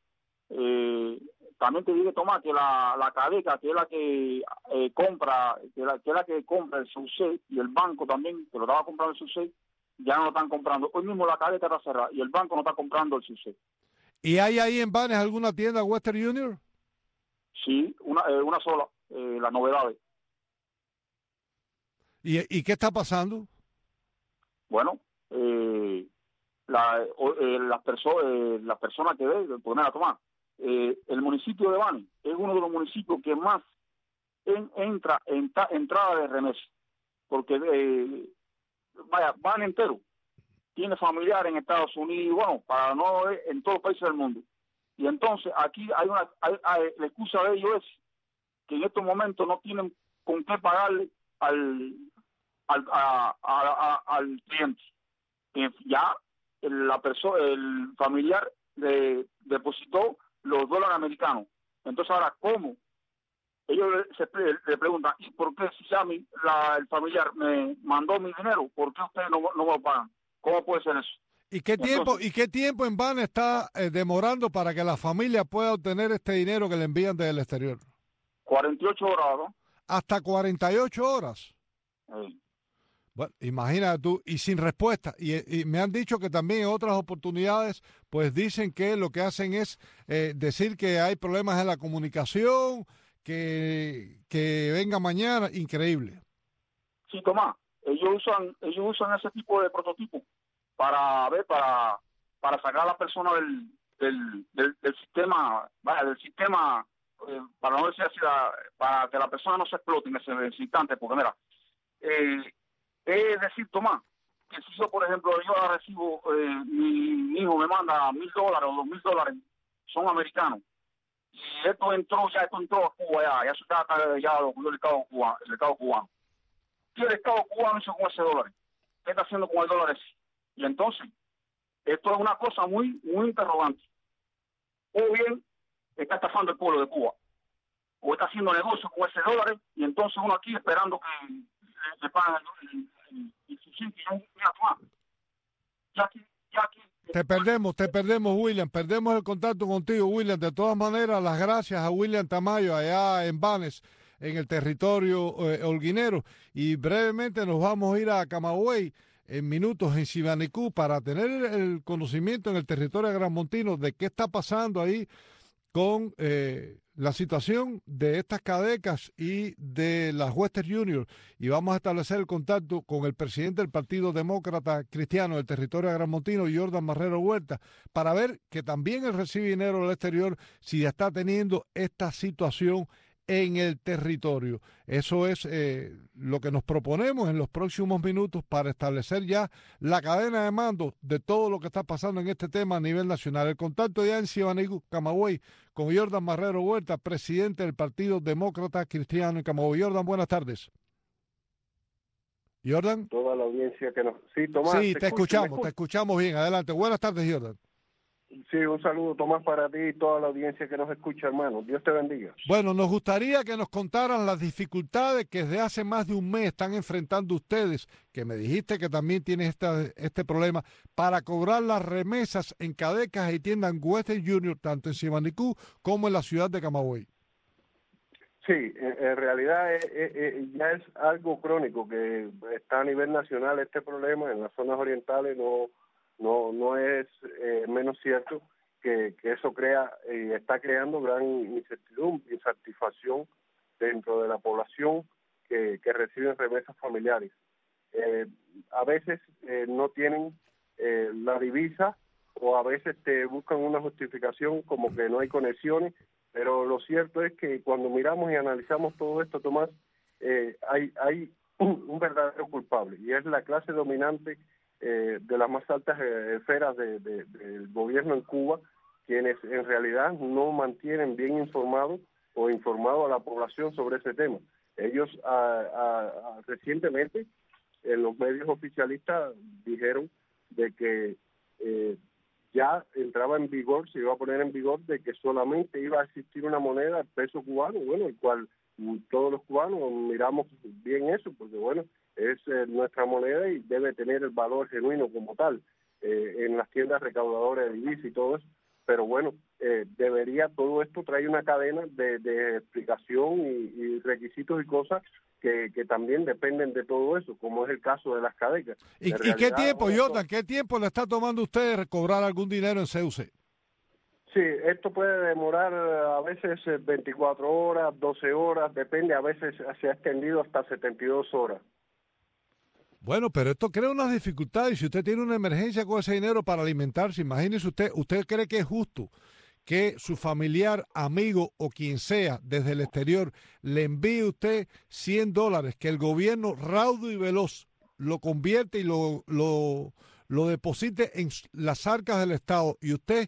También te digo, Tomás, que la cadeca, que es la que compra, que es la que compra el CUC, y el banco también, que lo estaba comprando el CUC, ya no lo están comprando. Hoy mismo la cadeca está cerrada y el banco no está comprando el CUC. ¿Y hay ahí en Banes alguna tienda Western Union? Sí, una sola, las novedades. ¿Y qué está pasando? Bueno, las personas que ven, pues nada, Tomás, el municipio de Banes es uno de los municipios que más entrada de remesas, porque Banes entero tiene familiares en Estados Unidos, bueno, para no en todos los países del mundo. Y entonces aquí hay la excusa de ellos es que en estos momentos no tienen con qué pagarle al cliente. Ya el familiar depositó los dólares americanos. Entonces ahora, ¿cómo? Ellos le preguntan, ¿y por qué si ya el familiar me mandó mi dinero, por qué ustedes no me lo pagan? ¿Cómo puede ser eso? ¿Y qué tiempo en Banes está demorando para que la familia pueda obtener este dinero que le envían desde el exterior? 48 horas, ¿no? Hasta 48 horas. Sí. Bueno, imagínate tú, y sin respuesta. Y me han dicho que también en otras oportunidades, pues dicen que lo que hacen es decir que hay problemas en la comunicación, que venga mañana. Increíble. Sí, Tomás, ellos usan ese tipo de prototipo para sacar a la persona del sistema, vaya, del sistema, para no decir así, para que la persona no se explote en ese instante, porque mira, es decir, Tomás, que si yo, por ejemplo, yo ahora recibo, mi hijo me manda $1,000 o $2,000, son americanos, y esto entró a Cuba, ya lo cubrió el Estado cubano. ¿Qué el Estado cubano hizo con ese dólar? ¿Qué está haciendo con el dólar ese? Y entonces, esto es una cosa muy, muy interrogante. O bien está estafando el pueblo de Cuba, o está haciendo negocios con ese dólar, y entonces uno aquí esperando que le paguen el suficiente. Te perdemos, William. Perdemos el contacto contigo, William. De todas maneras, las gracias a William Tamayo allá en Banes, en el territorio holguinero. Y brevemente nos vamos a ir a Camagüey en minutos en Sibanicú para tener el conocimiento en el territorio granmontino de qué está pasando ahí con la situación de estas cadecas y de las Western Junior, y vamos a establecer el contacto con el presidente del Partido Demócrata Cristiano del territorio granmontino, Jordan Marrero Huerta, para ver que también él recibe dinero del exterior si está teniendo esta situación en el territorio. Eso es lo que nos proponemos en los próximos minutos para establecer ya la cadena de mando de todo lo que está pasando en este tema a nivel nacional. El contacto ya en Sibanicú, Camagüey, con Jordan Marrero Huerta, presidente del Partido Demócrata Cristiano en Camagüey. Jordan, buenas tardes. Jordan. Toda la audiencia que nos... Sí, Tomás. Sí, te escuchamos bien. Adelante. Buenas tardes, Jordan. Sí, un saludo, Tomás, para ti y toda la audiencia que nos escucha, hermano. Dios te bendiga. Bueno, nos gustaría que nos contaran las dificultades que desde hace más de un mes están enfrentando ustedes, que me dijiste que también tienes este problema, para cobrar las remesas en cadecas y tiendas Western Junior, tanto en Sibanicú como en la ciudad de Camagüey. Sí, en realidad ya es algo crónico que está a nivel nacional este problema. En las zonas orientales no es menos cierto que eso crea y está creando gran incertidumbre, insatisfacción dentro de la población que reciben remesas familiares. A veces no tienen la divisa, o a veces te buscan una justificación como que no hay conexiones, pero lo cierto es que cuando miramos y analizamos todo esto, Tomás, hay un verdadero culpable, y es la clase dominante de las más altas esferas del gobierno en Cuba, quienes en realidad no mantienen bien informado a la población sobre ese tema. Ellos recientemente en los medios oficialistas dijeron de que ya entraba en vigor, se iba a poner en vigor, de que solamente iba a existir una moneda, el peso cubano, bueno, el cual todos los cubanos miramos bien eso, porque bueno, es nuestra moneda y debe tener el valor genuino como tal en las tiendas recaudadoras de divisas y todo eso. Pero bueno, debería todo esto traer una cadena de explicación y requisitos y cosas que también dependen de todo eso, como es el caso de las cadecas. ¿Y qué tiempo, Jordan, qué tiempo le está tomando a usted cobrar algún dinero en CUC? Sí, esto puede demorar a veces 24 horas, 12 horas, depende, a veces se ha extendido hasta 72 horas. Bueno, pero esto crea unas dificultades. Si usted tiene una emergencia con ese dinero para alimentarse, imagínese ¿usted cree que es justo que su familiar, amigo o quien sea desde el exterior le envíe a usted $100, que el gobierno raudo y veloz lo convierte y lo deposite en las arcas del Estado, y usted,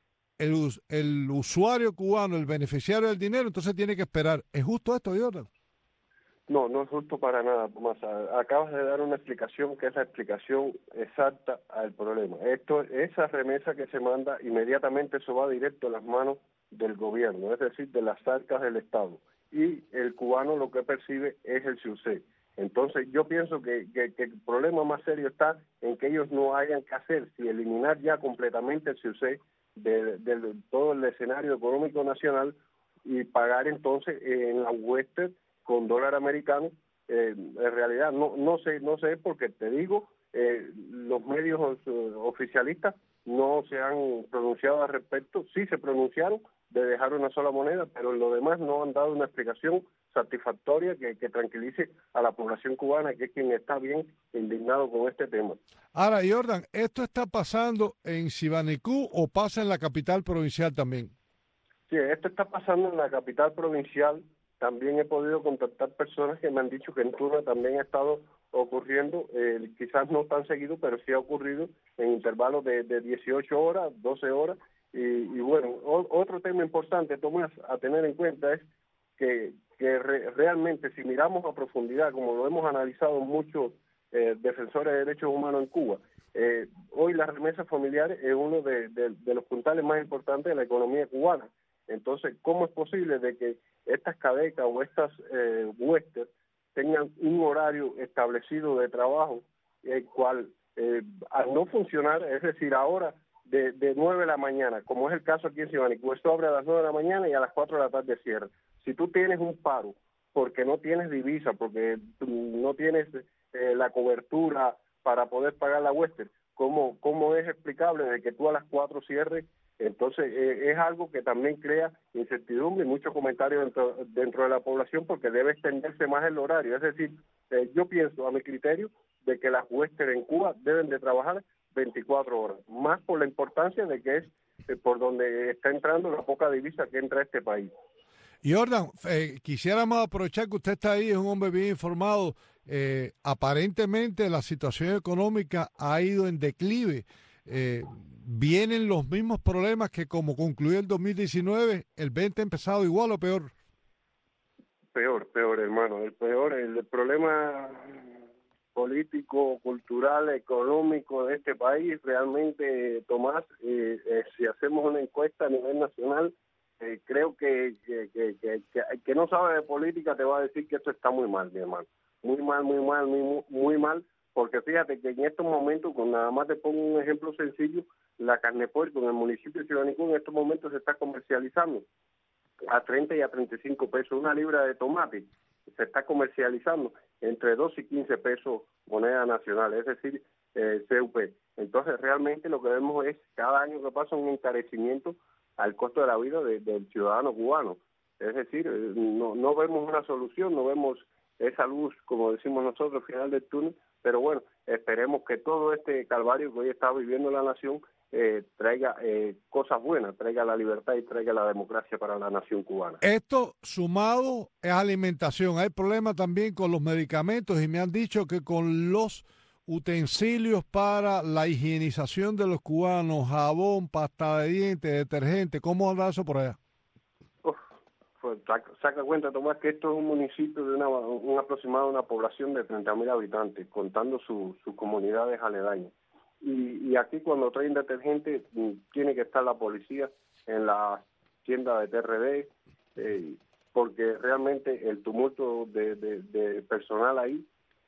el usuario cubano, el beneficiario del dinero, entonces tiene que esperar? ¿Es justo esto, Jordan? No, no es justo para nada, Tomás. Acabas de dar una explicación que es la explicación exacta al problema. Esa remesa que se manda, inmediatamente eso va directo a las manos del gobierno, es decir, de las arcas del Estado. Y el cubano lo que percibe es el CUC. Entonces yo pienso que el problema más serio está en que ellos no hayan que hacer, si eliminar ya completamente el CUC de todo el escenario económico nacional y pagar entonces en la Western con dólar americano. En realidad no sé porque te digo, los medios oficialistas no se han pronunciado al respecto. Sí se pronunciaron de dejar una sola moneda, pero en lo demás no han dado una explicación satisfactoria que tranquilice a la población cubana, que es quien está bien indignado con este tema. Ahora, Jordan, ¿esto está pasando en Sibanicú o pasa en la capital provincial también? Sí, esto está pasando en la capital provincial. También he podido contactar personas que me han dicho que en Tuna también ha estado ocurriendo, quizás no tan seguido, pero sí ha ocurrido en intervalos de 18 horas, 12 horas. Y bueno, otro tema importante, Tomás, a tener en cuenta es que realmente si miramos a profundidad, como lo hemos analizado muchos defensores de derechos humanos en Cuba, hoy la remesa familiar es uno de los puntales más importantes de la economía cubana. Entonces, ¿cómo es posible de que estas cadecas o estas Western tengan un horario establecido de trabajo, el cual al no funcionar, es decir, ahora de 9 de la mañana, como es el caso aquí en Sibanicú, esto abre a las 9 de la mañana y a las 4 de la tarde cierra. Si tú tienes un paro porque no tienes divisa, porque no tienes la cobertura para poder pagar la Western, ¿cómo es explicable de que tú a las 4 cierres? Entonces es algo que también crea incertidumbre y muchos comentarios dentro de la población, porque debe extenderse más el horario. Es decir, yo pienso a mi criterio de que las Western en Cuba deben de trabajar 24 horas, más por la importancia de que es por donde está entrando la poca divisa que entra a este país. Y Jordan, quisiéramos aprovechar que usted está ahí, es un hombre bien informado. Aparentemente la situación económica ha ido en declive. ¿Vienen los mismos problemas que como concluyó el 2019? ¿El 20 ha empezado igual o peor? Peor, hermano. El problema político, cultural, económico de este país, realmente, Tomás, si hacemos una encuesta a nivel nacional, creo que no sabe de política te va a decir que esto está muy mal, mi hermano. Muy mal, porque fíjate que en estos momentos, con nada más te pongo un ejemplo sencillo, la carne de puerco en el municipio de Sibanicú en estos momentos se está comercializando a 30 y a 35 pesos. Una libra de tomate se está comercializando entre 2 y 15 pesos moneda nacional, es decir, CUP. Entonces realmente lo que vemos es cada año que pasa un encarecimiento al costo de la vida del ciudadano cubano. Es decir, no vemos una solución, no vemos esa luz, como decimos nosotros, al final del túnel, pero bueno, esperemos que todo este calvario que hoy está viviendo la nación traiga cosas buenas, traiga la libertad y traiga la democracia para la nación cubana. Esto sumado es alimentación. Hay problemas también con los medicamentos y me han dicho que con los utensilios para la higienización de los cubanos, jabón, pasta de dientes, detergente, ¿cómo anda eso por allá? Pues saca cuenta, Tomás, que esto es un municipio de un aproximado de una población de 30.000 habitantes, contando sus comunidades aledañas. Y aquí cuando traen detergente tiene que estar la policía en la tienda de TRD, porque realmente el tumulto de personal ahí,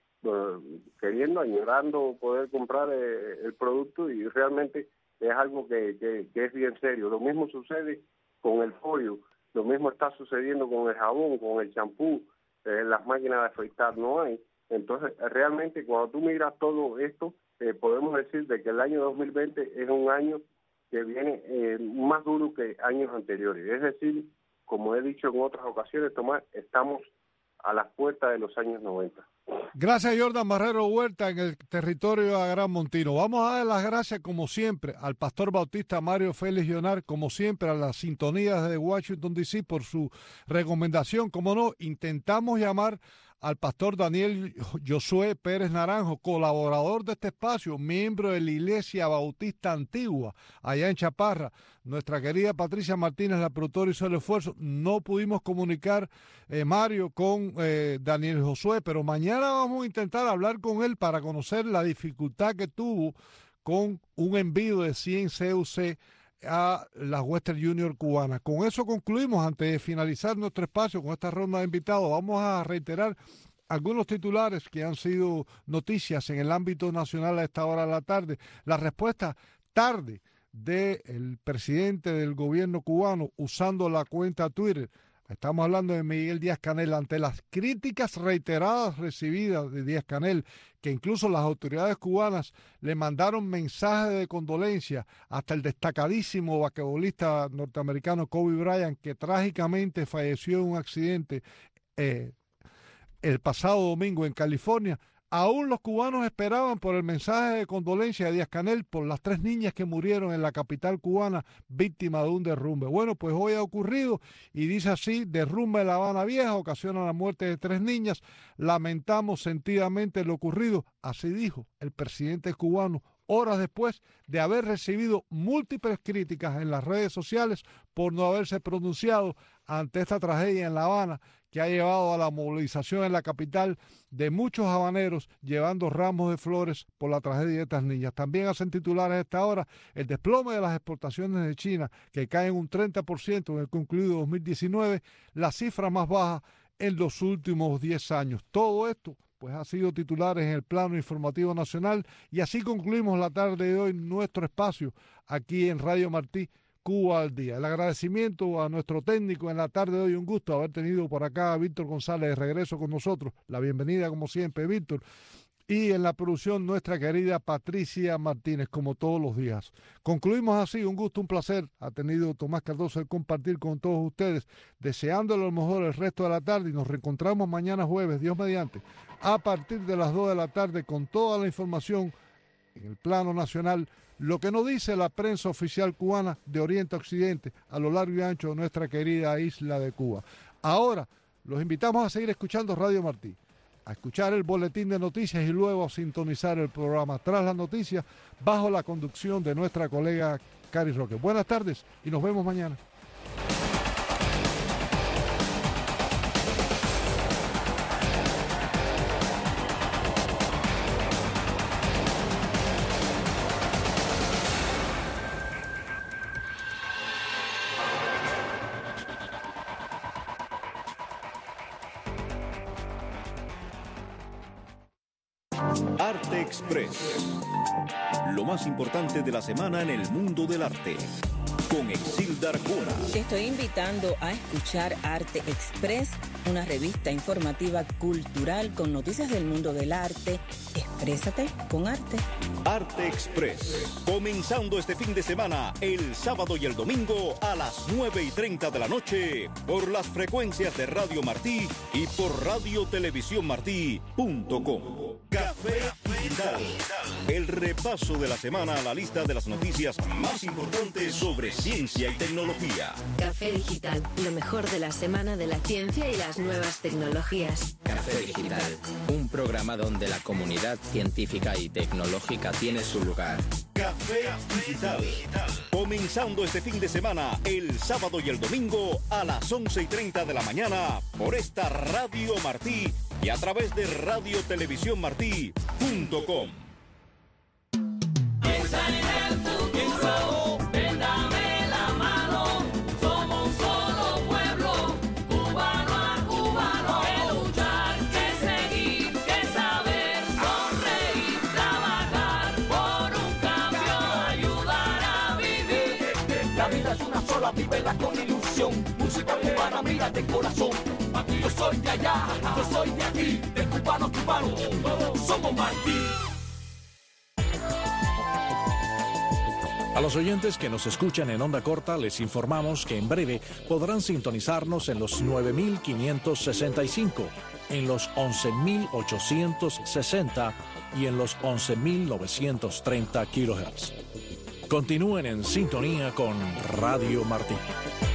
añorando poder comprar el producto, y realmente es algo que es bien serio. Lo mismo sucede con el pollo, lo mismo está sucediendo con el jabón, con el champú, las máquinas de afeitar no hay. Entonces realmente cuando tú miras todo esto, podemos decir de que el año 2020 es un año que viene más duro que años anteriores. Es decir, como he dicho en otras ocasiones, Tomás, estamos a las puertas de los años 90. Gracias, Jordan Marrero Huerta, en el territorio de Gran Montino. Vamos a dar las gracias, como siempre, al pastor bautista Mario Félix Leonard, como siempre, a las sintonías de Washington, D.C., por su recomendación. Como no, intentamos llamar al pastor Daniel Josué Pérez Naranjo, colaborador de este espacio, miembro de la Iglesia Bautista Antigua, allá en Chaparra. Nuestra querida Patricia Martínez, la productora, hizo el esfuerzo. No pudimos comunicar, Mario, con Daniel Josué, pero mañana vamos a intentar hablar con él para conocer la dificultad que tuvo con un envío de 100 CUC a las Western Junior cubanas. Con eso concluimos. Antes de finalizar nuestro espacio con esta ronda de invitados, vamos a reiterar algunos titulares que han sido noticias en el ámbito nacional a esta hora de la tarde. La respuesta tarde del presidente del gobierno cubano usando la cuenta Twitter. Estamos hablando de Miguel Díaz-Canel ante las críticas reiteradas recibidas de Díaz-Canel, que incluso las autoridades cubanas le mandaron mensajes de condolencia hasta el destacadísimo basquetbolista norteamericano Kobe Bryant, que trágicamente falleció en un accidente el pasado domingo en California. Aún los cubanos esperaban por el mensaje de condolencia de Díaz-Canel por las 3 niñas que murieron en la capital cubana víctimas de un derrumbe. Bueno, pues hoy ha ocurrido y dice así: derrumbe en La Habana Vieja ocasiona la muerte de 3 niñas. Lamentamos sentidamente lo ocurrido. Así dijo el presidente cubano horas después de haber recibido múltiples críticas en las redes sociales por no haberse pronunciado ante esta tragedia en La Habana, que ha llevado a la movilización en la capital de muchos habaneros llevando ramos de flores por la tragedia de estas niñas. También hacen titulares a esta hora el desplome de las exportaciones de China, que caen un 30% en el concluido 2019, la cifra más baja en los últimos 10 años. Todo esto pues ha sido titulares en el plano informativo nacional, y así concluimos la tarde de hoy nuestro espacio aquí en Radio Martí, Cuba al Día. El agradecimiento a nuestro técnico en la tarde de hoy, un gusto haber tenido por acá a Víctor González de regreso con nosotros, la bienvenida como siempre, Víctor, y en la producción nuestra querida Patricia Martínez, como todos los días. Concluimos así, un gusto, un placer ha tenido Tomás Cardoso el compartir con todos ustedes, deseándole lo mejor el resto de la tarde, y nos reencontramos mañana jueves, Dios mediante, a partir de las 2 de la tarde con toda la información en el plano nacional, lo que nos dice la prensa oficial cubana de Oriente a Occidente a lo largo y ancho de nuestra querida isla de Cuba. Ahora los invitamos a seguir escuchando Radio Martí, a escuchar el boletín de noticias y luego a sintonizar el programa Tras las Noticias bajo la conducción de nuestra colega Cari Roque. Buenas tardes y nos vemos mañana. Arte Express. Lo más importante de la semana en el mundo del arte. Con Exilda Arjona. Te estoy invitando a escuchar Arte Express, una revista informativa cultural con noticias del mundo del arte. Exprésate con arte. Arte Express. Comenzando este fin de semana, el sábado y el domingo a las 9:30 de la noche, por las frecuencias de Radio Martí y por radiotelevisiónmartí.com. Café Digital. El repaso de la semana a la lista de las noticias más importantes sobre ciencia y tecnología. Café Digital, lo mejor de la semana de la ciencia y las nuevas tecnologías. Café Digital, un programa donde la comunidad científica y tecnológica tiene su lugar. Café Digital. Comenzando este fin de semana, el sábado y el domingo a las 11:30 de la mañana, por esta Radio Martí y a través de radiotelevisiónmartí.com. Piensa en el futuro, ven dame la mano, somos un solo pueblo, cubano a cubano, que luchar, que seguir, que saber, sonreír, trabajar por un cambio, ayudar a vivir. La vida es una sola, vívela con ilusión, música cubana, mira de corazón. Aquí yo soy de allá, yo soy de aquí, de cubano a cubano, todos somos Martí. A los oyentes que nos escuchan en onda corta les informamos que en breve podrán sintonizarnos en los 9.565, en los 11.860 y en los 11.930 kHz. Continúen en sintonía con Radio Martí.